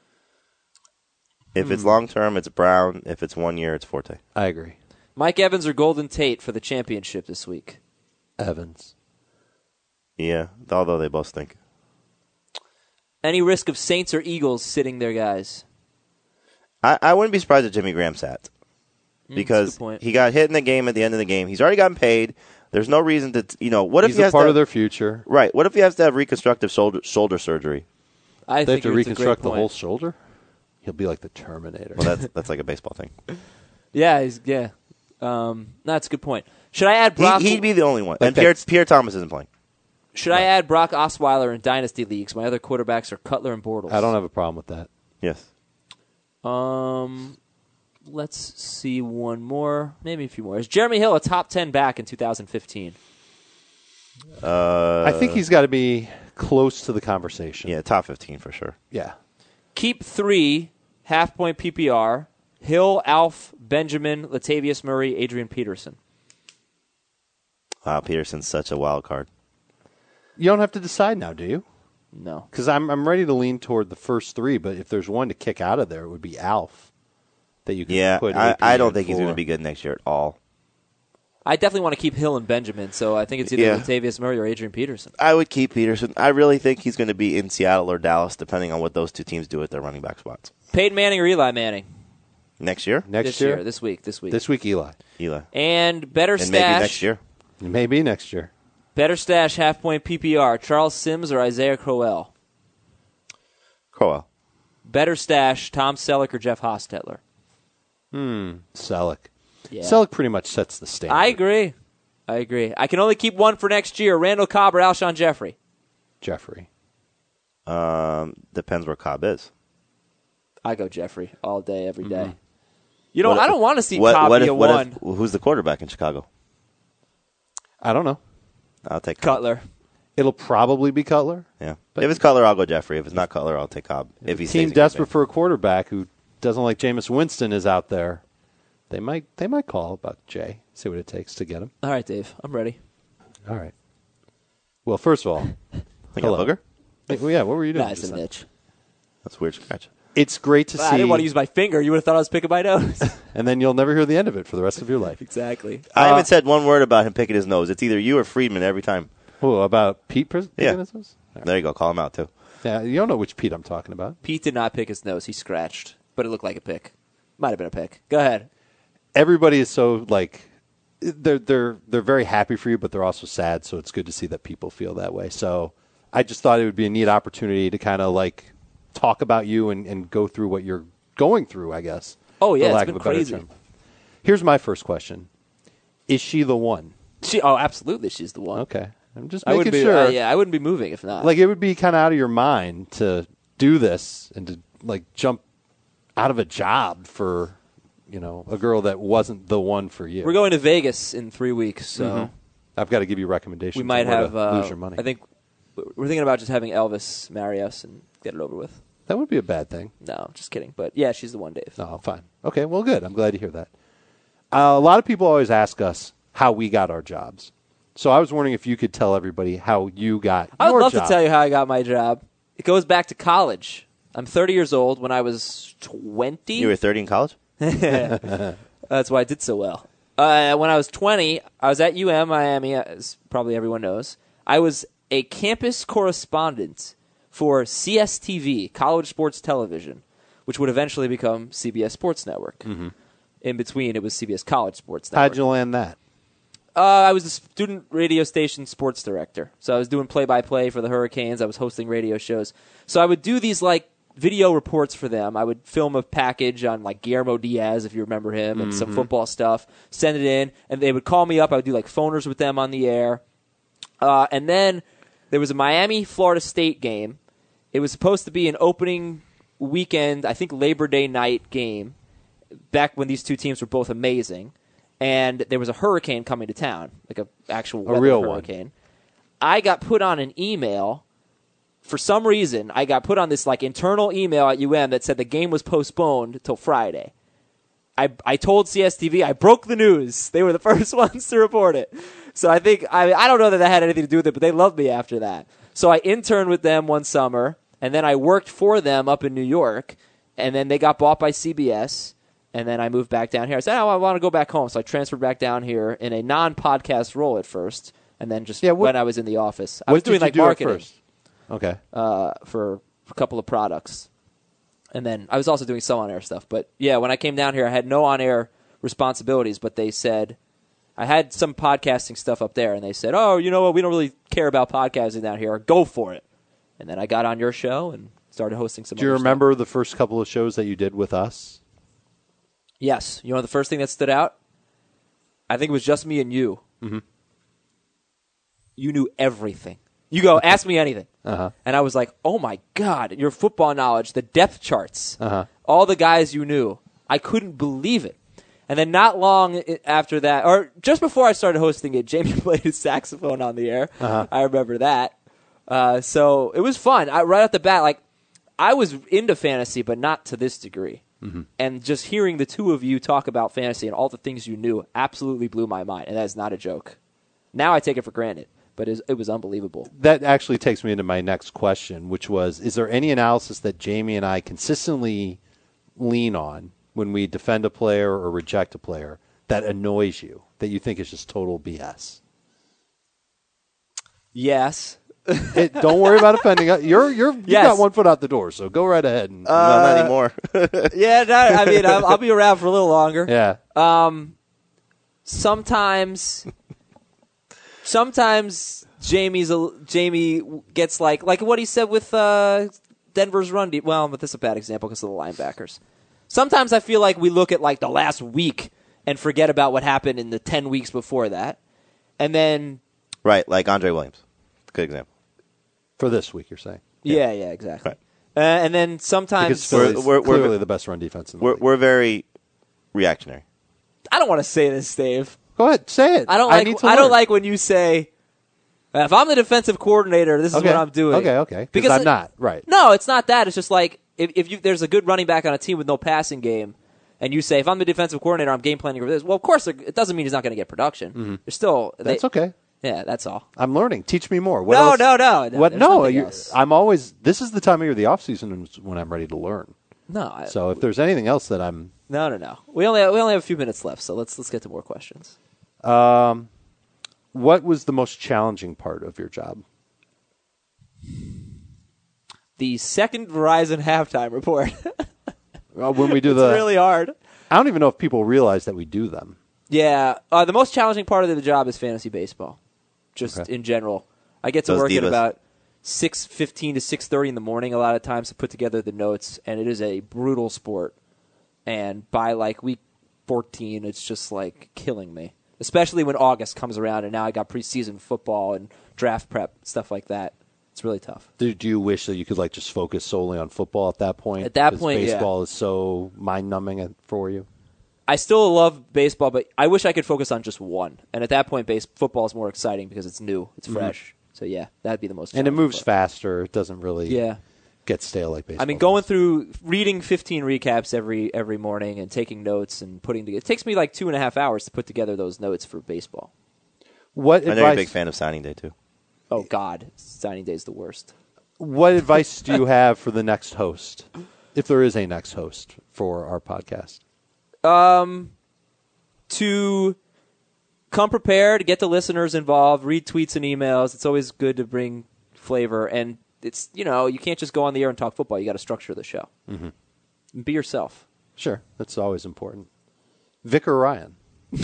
If it's long term, it's Brown. If it's 1 year, it's Forte. I agree. Mike Evans or Golden Tate for the championship this week? Evans. Yeah, although they both stink. Any risk of Saints or Eagles sitting their guys? I wouldn't be surprised if Jimmy Graham sat. That's a Because good point. he got hit in the game at the end of the game. He's already gotten paid. There's no reason to, what if He's he a has part to, of their future. Right. What if he has to have reconstructive shoulder surgery? I They have think to it's a great reconstruct the point. whole shoulder? He'll be like the Terminator. Well, that's like a baseball thing. Yeah. That's a good point. Should I add Brock? He'd be the only one. Like And Pierre Thomas isn't playing. Should I add Brock Osweiler in dynasty leagues? My other quarterbacks are Cutler and Bortles. I don't have a problem with that. Yes. Let's see one more, maybe a few more. Is Jeremy Hill a top 10 back in 2015? I think he's got to be close to the conversation. Yeah, top 15 for sure. Yeah. Keep 3, half-point PPR, Hill, Alf, Benjamin, Latavius Murray, Adrian Peterson. Wow, Peterson's such a wild card. You don't have to decide now, do you? No. Because I'm ready to lean toward the first three, but if there's one to kick out of there, it would be Alf. That you can put. I don't think he's going to be good next year at all. I definitely want to keep Hill and Benjamin, so I think it's either Latavius Murray or Adrian Peterson. I would keep Peterson. I really think he's going to be in Seattle or Dallas, depending on what those two teams do at their running back spots. Peyton Manning or Eli Manning? Next year? Next year? This week. This week, Eli. And better maybe stash. next year. Maybe next year. Better stash, half-point PPR, Charles Sims or Isaiah Crowell? Crowell. Better stash, Tom Selleck or Jeff Hostetler? Selleck. Yeah. Selleck pretty much sets the standard. I agree. I can only keep one for next year, Randall Cobb or Alshon Jeffrey? Jeffrey. Depends where Cobb is. I go Jeffrey all day, every day. You know, I don't want to see what Cobb be if, a what one. if, who's the quarterback in Chicago? I don't know. I'll take Cobb. Cutler. It'll probably be Cutler. Yeah. If it's Cutler, I'll go Jeffrey. If it's not Cutler, I'll take Cobb. If he's team desperate for a quarterback who doesn't like Jameis Winston is out there, they might call about Jay. See what it takes to get him. All right, Dave. I'm ready. All right. Well, first of all, hello. Booger? Yeah, what were you doing? Nice and Mitch. That's weird scratch. It's great to see. I didn't want to use my finger. You would have thought I was picking my nose. And then you'll never hear the end of it for the rest of your life. Exactly. I haven't said one word about him picking his nose. It's either you or Friedman every time. Oh, about Pete picking Yeah. his nose? Right. There you go. Call him out, too. Yeah, you don't know which Pete I'm talking about. Pete did not pick his nose. He scratched, but it looked like a pick. Might have been a pick. Go ahead. Everybody is so like they're very happy for you, but they're also sad. So it's good to see that people feel that way. So I just thought it would be a neat opportunity to kind of like talk about you and go through what you're going through, I guess. Oh yeah, for it's lack been of a better crazy. term. Here's my first question: is she the one? Absolutely, she's the one. Okay, I'm just I making wouldn't be, sure. I wouldn't be moving if not. Like it would be kind of out of your mind to do this and to like jump out of a job for a girl that wasn't the one for you. We're going to Vegas in 3 weeks, so I've got to give you recommendations. we might on where have to lose your money. I think we're thinking about just having Elvis marry us and get it over with. That would be a bad thing. No, just kidding. But yeah, she's the one, Dave. Oh, fine. Okay, well, good. I'm glad to hear that. A lot of people always ask us how we got our jobs. So I was wondering if you could tell everybody how you got your job. I would love to tell you how I got my job. It goes back to college. I'm 30 years old. When I was 20. You were 30 in college? That's why I did so well. When I was 20, I was at UM Miami, as probably everyone knows. I was a campus correspondent for CSTV, College Sports Television, which would eventually become CBS Sports Network. Mm-hmm. In between, it was CBS College Sports Network. How'd you land that? I was the student radio station sports director. So I was doing play-by-play for the Hurricanes. I was hosting radio shows. So I would do these, like, video reports for them. I would film a package on, like, Guillermo Diaz, if you remember him, and some football stuff, send it in, and they would call me up. I would do, like, phoners with them on the air. And then there was a Miami-Florida State game. It was supposed to be an opening weekend, I think Labor Day night game, back when these two teams were both amazing. And there was a hurricane coming to town, like an actual real hurricane. I got put on an email. For some reason, I got put on this like internal email at UM that said the game was postponed till Friday. I told CSTV, I broke the news. They were the first ones to report it. So I think, I don't know that had anything to do with it, but they loved me after that. So I interned with them one summer, and then I worked for them up in New York, and then they got bought by CBS. And then I moved back down here. I said, I want to go back home. So I transferred back down here in a non-podcast role at first. And then just when I was in the office. I was doing like marketing first? Okay. For a couple of products. And then I was also doing some on-air stuff. But yeah, when I came down here, I had no on-air responsibilities. But they said, I had some podcasting stuff up there. And they said, oh, you know what? We don't really care about podcasting down here. Go for it. And then I got on your show and started hosting some. Do you remember the first couple of shows that you did with us? Yes. You know the first thing that stood out? I think it was just me and you. Mm-hmm. You knew everything. You go, ask me anything. Uh-huh. And I was like, oh, my God, your football knowledge, the depth charts, uh-huh. all the guys you knew. I couldn't believe it. And then not long after that, or just before I started hosting it, Jamie played his saxophone on the air. Uh-huh. I remember that. So it was fun. Right off the bat, like I was into fantasy, but not to this degree. Mm-hmm. And just hearing the two of you talk about fantasy and all the things you knew absolutely blew my mind. And that is not a joke. Now I take it for granted, but it was unbelievable. That actually takes me into my next question, which was, is there any analysis that Jamie and I consistently lean on when we defend a player or reject a player that annoys you, that you think is just total BS? Yes. Don't worry about offending us. You got one foot out the door, so go right ahead. No, not anymore. Yeah, no, I mean, I'll be around for a little longer. Yeah. Sometimes Jamie gets like what he said with Denver's run. Well, but this is a bad example because of the linebackers. Sometimes I feel like we look at like the last week and forget about what happened in the 10 weeks before that, and then right, like Andre Williams, good example for this week. You're saying, yeah, exactly. Right. And then sometimes we're clearly the best run defense in the league. We're very reactionary. I don't want to say this, Dave. Go ahead, say it. I don't like when you say, if I'm the defensive coordinator, this is what I'm doing. Okay. Because I'm not. Right. No, it's not that. It's just like if there's a good running back on a team with no passing game, and you say, if I'm the defensive coordinator, I'm game planning for this. Well, of course, it doesn't mean he's not going to get production. Mm-hmm. There's still that's okay. Yeah, that's all. I'm learning. Teach me more. No. What? No, else. I'm always. This is the time of year, the off season, when I'm ready to learn. No. So if there's anything else that I'm. No. We only have a few minutes left, so let's get to more questions. What was the most challenging part of your job? The second Verizon halftime report. When we do it's really hard. I don't even know if people realize that we do them. Yeah. The most challenging part of the job is fantasy baseball, just in general. I get to work at about 6:15 to 6:30 in the morning a lot of times to put together the notes, and it is a brutal sport. And by like week 14, it's just like killing me. Especially when August comes around and now I got preseason football and draft prep, stuff like that. It's really tough. Do you wish that you could like just focus solely on football at that point? At that point, baseball is so mind-numbing for you. I still love baseball, but I wish I could focus on just one. And at that point, football is more exciting because it's new, it's fresh. So yeah, that'd be the most. And it moves faster. It doesn't really get stale like baseball. I mean, going through reading 15 recaps every morning and taking notes and putting together. It takes me like 2.5 hours to put together those notes for baseball. What I know advice? you're a big fan of signing day too. Oh God, signing day is the worst. What advice do you have for the next host, if there is a next host for our podcast? To come prepared, get the listeners involved, read tweets and emails. It's always good to bring flavor, and it's you can't just go on the air and talk football. You got to structure the show. Mm-hmm. Be yourself. Sure, that's always important. Vic or Ryan?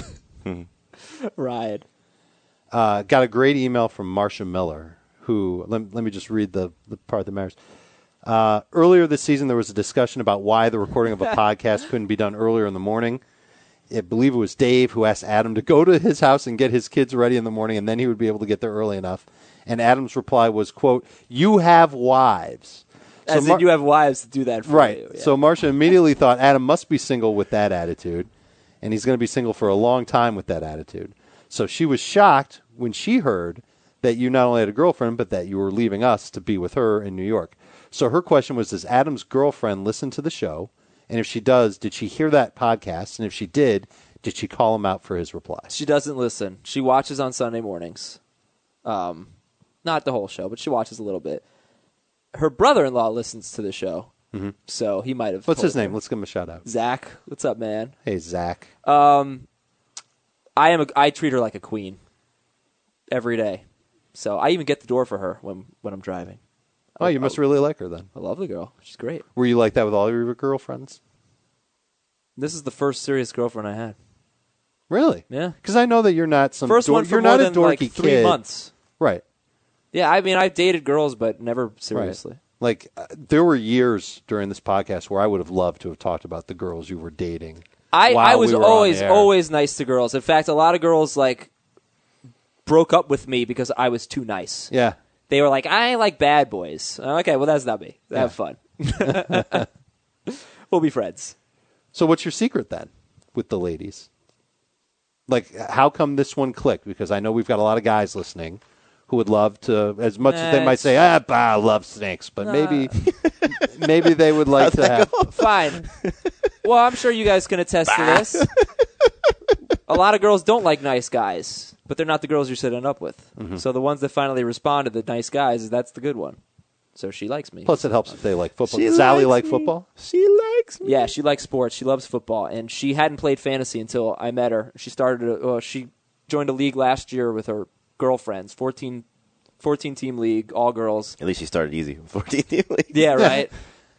Ryan. Got a great email from Marcia Miller, who, let me just read the part that matters. Earlier this season, there was a discussion about why the recording of a podcast couldn't be done earlier in the morning. I believe it was Dave who asked Adam to go to his house and get his kids ready in the morning, and then he would be able to get there early enough. And Adam's reply was, quote, "You have wives." As in you have wives to do that for right. you. Yeah. So Marcia immediately thought Adam must be single with that attitude, and he's going to be single for a long time with that attitude. So she was shocked when she heard that you not only had a girlfriend, but that you were leaving us to be with her in New York. So her question was, does Adam's girlfriend listen to the show? And if she does, did she hear that podcast? And if she did she call him out for his reply? She doesn't listen. She watches on Sunday mornings. Not the whole show, but she watches a little bit. Her brother-in-law listens to the show, so he might have. What's his name? Let's give him a shout-out. Zach. What's up, man? Hey, Zach. I treat her like a queen every day. So I even get the door for her when I'm driving. Oh, you must really like her then. I love the girl. She's great. Were you like that with all your girlfriends? This is the first serious girlfriend I had. Really? Yeah. Because I know that you're not some. First one for you're more not than a dorky like 3 kid. months. Right. Yeah, I mean, I've dated girls, but never seriously. Right. Like, there were years during this podcast where I would have loved to have talked about the girls you were dating. I was always nice to girls. In fact, a lot of girls like broke up with me because I was too nice. Yeah. They were like, I like bad boys. Okay, well, that's not me. Have fun. We'll be friends. So what's your secret then with the ladies? Like, how come this one clicked? Because I know we've got a lot of guys listening who would love to, as much as they might say, I love snakes, but maybe they would like to have. Fine. Well, I'm sure you guys can attest to this. A lot of girls don't like nice guys. but they're not the girls you're sitting up with. Mm-hmm. So the ones that finally respond to the nice guys, that's the good one. So she likes me. Plus, it helps if they like football. Does Sally like football? She likes me. Yeah, she likes sports. She loves football, and she hadn't played fantasy until I met her. She she joined a league last year with her girlfriends, 14-team league, all girls. At least she started easy. 14-team league. Yeah, right.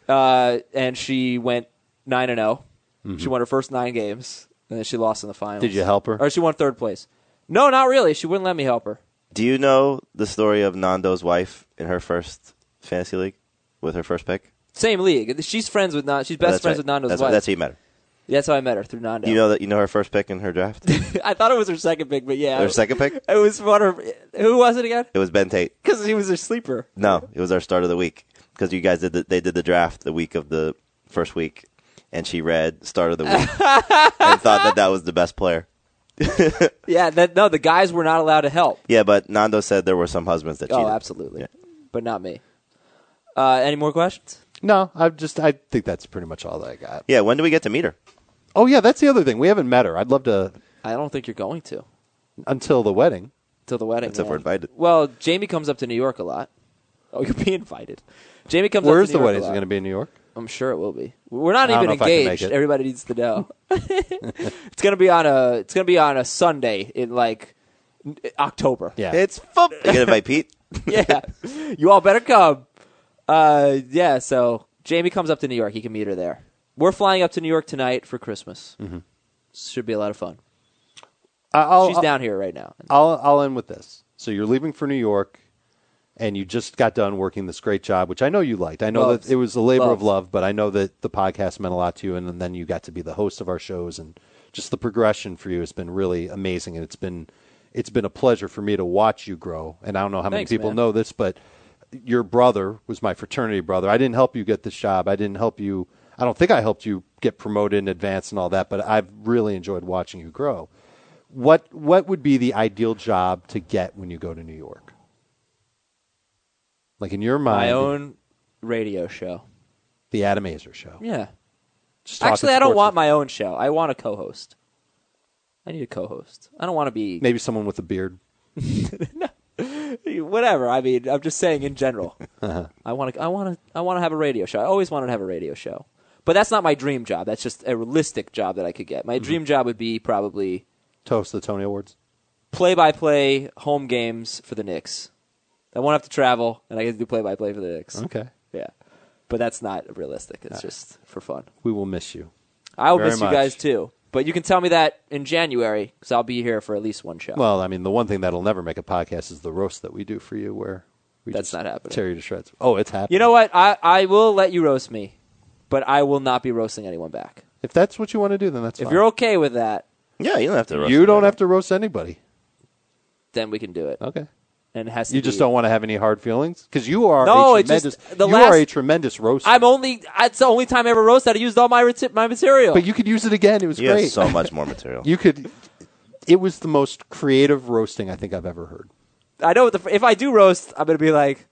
And she went 9-0. Mm-hmm. She won her first 9 games, and then she lost in the finals. Did you help her? Or she won 3rd place. No, not really. She wouldn't let me help her. Do you know the story of Nando's wife in her first fantasy league with her first pick? Same league. She's friends with She's best friends with Nando's wife. That's how you met her. That's how I met her, through Nando. You know her first pick in her draft? I thought it was her second pick, but yeah. Her second pick? It was one of her. Who was it again? It was Ben Tate. Because he was a sleeper. No, it was our start of the week. Because you guys they did the draft the week of the first week, and she read start of the week and thought that was the best player. Yeah, the guys were not allowed to help. Yeah, but Nando said there were some husbands that cheated. Oh, absolutely. Yeah. But not me. Any more questions? No, I think that's pretty much all that I got. Yeah, when do we get to meet her? Oh, yeah, that's the other thing. We haven't met her. I'd love to. I don't think you're going to. Until the wedding. Till the wedding. Except we're invited. Well, Jamie comes up to New York a lot. Oh, you're being invited. Jamie comes Where's up to New the York wedding? a Is it lot. going to be in New York? I'm sure it will be. We're not I don't even know if I can engaged. make it. Everybody needs to know. It's gonna be on a Sunday in like October. Yeah. It's football. You gonna invite Pete? Yeah. You all better come. Yeah. So Jamie comes up to New York. He can meet her there. We're flying up to New York tonight for Christmas. Mm-hmm. Should be a lot of fun. She's down here right now. I'll end with this. So you're leaving for New York, and you just got done working this great job, which I know you liked. I know that it was a labor of love, but I know that the podcast meant a lot to you, and then you got to be the host of our shows, and just the progression for you has been really amazing, and it's been a pleasure for me to watch you grow. And I don't know how many people know this, but your brother was my fraternity brother. I didn't help you get this job. I don't think I helped you get promoted in advance and all that, but I've really enjoyed watching you grow. What would be the ideal job to get when you go to New York? Like in your mind, My own radio show. the Adam Azer Show. Yeah. Just talking Actually, I don't sports want my own show. I want a co-host. I need a co-host. I don't want to be maybe someone with a beard. whatever. I mean, I'm just saying in general. I want to have a radio show. I always wanted to have a radio show. But that's not my dream job. That's just a realistic job that I could get. My dream job would be probably To host the Tony Awards. play-by-play home games for the Knicks. I won't have to travel, and I get to do play-by-play for the Knicks. Okay. Yeah. But that's not realistic. It's just for fun. We will miss you. I will Very miss you much. guys, too. But you can tell me that in January, because I'll be here for at least one show. Well, I mean, the one thing that'll never make a podcast is the roast that we do for you, where we That's just not happening. tear you to shreds. Oh, it's happening. You know what? I will let you roast me, but I will not be roasting anyone back. If that's what you want to do, then that's If fine. you're okay with that, Yeah, you don't have to roast You don't her. have to roast anybody. then we can do it. Okay. And it has to You be, just don't want to have any hard feelings? Because you are No, a it just- tremendous, the you last- are a tremendous roaster. It's the only time I ever roasted. I used all my material. But you could use it again. It was You great. have so much more material. It was the most creative roasting I think I've ever heard. I know if I do roast, I'm going to be like,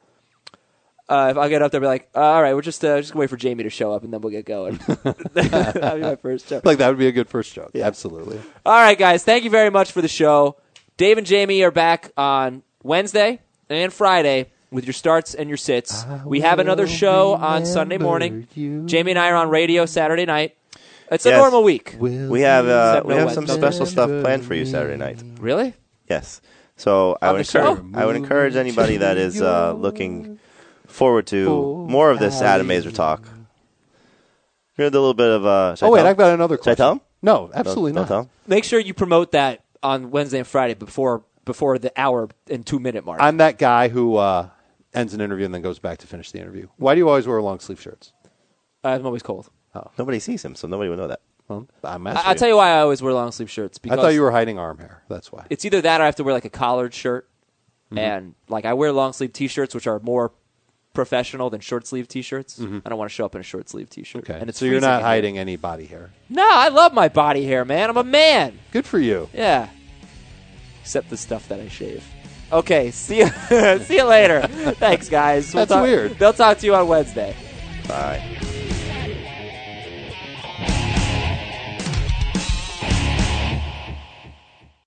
if I get up there, I'll be like, all right, we're just gonna wait for Jamie to show up, and then we'll get going. That'll be my first show. Like, that would be a good first joke. Yeah. Absolutely. All right, guys, thank you very much for the show. Dave and Jamie are back on Wednesday and Friday with your starts and your sits. We have another show on Sunday morning. Jamie and I are on radio Saturday night. It's a Yes. normal week. We have Except no some Wednesday. special stuff planned for you Saturday night. Really? Yes. So I On would the show? encourage anybody that is looking forward to more of this Adam Azer talk. Here's a little bit of. Oh, wait, I've got another Should I question. tell him? No, absolutely Don't not. tell him? Make sure you promote that on Wednesday and Friday before the hour and 2 minute mark. I'm that guy who ends an interview and then goes back to finish the interview. Why do you always wear long sleeve shirts? I'm always cold. Nobody sees him, so nobody would know that. Well, I'm I'll tell you why I always wear long sleeve shirts. I Because thought you were hiding arm hair. That's why. It's either that or I have to wear like a collared shirt. And like I wear long sleeve T-shirts, which are more professional than short sleeve T-shirts. I don't want to show up in a short sleeve T-shirt. Okay. And it's So you're freezing not in here. hiding any body hair. No, I love my body hair, man. I'm a man. Good for you. Yeah. Except the stuff that I shave. Okay, see you, see you later. Thanks, guys. That's weird. They'll talk to you on Wednesday. Bye.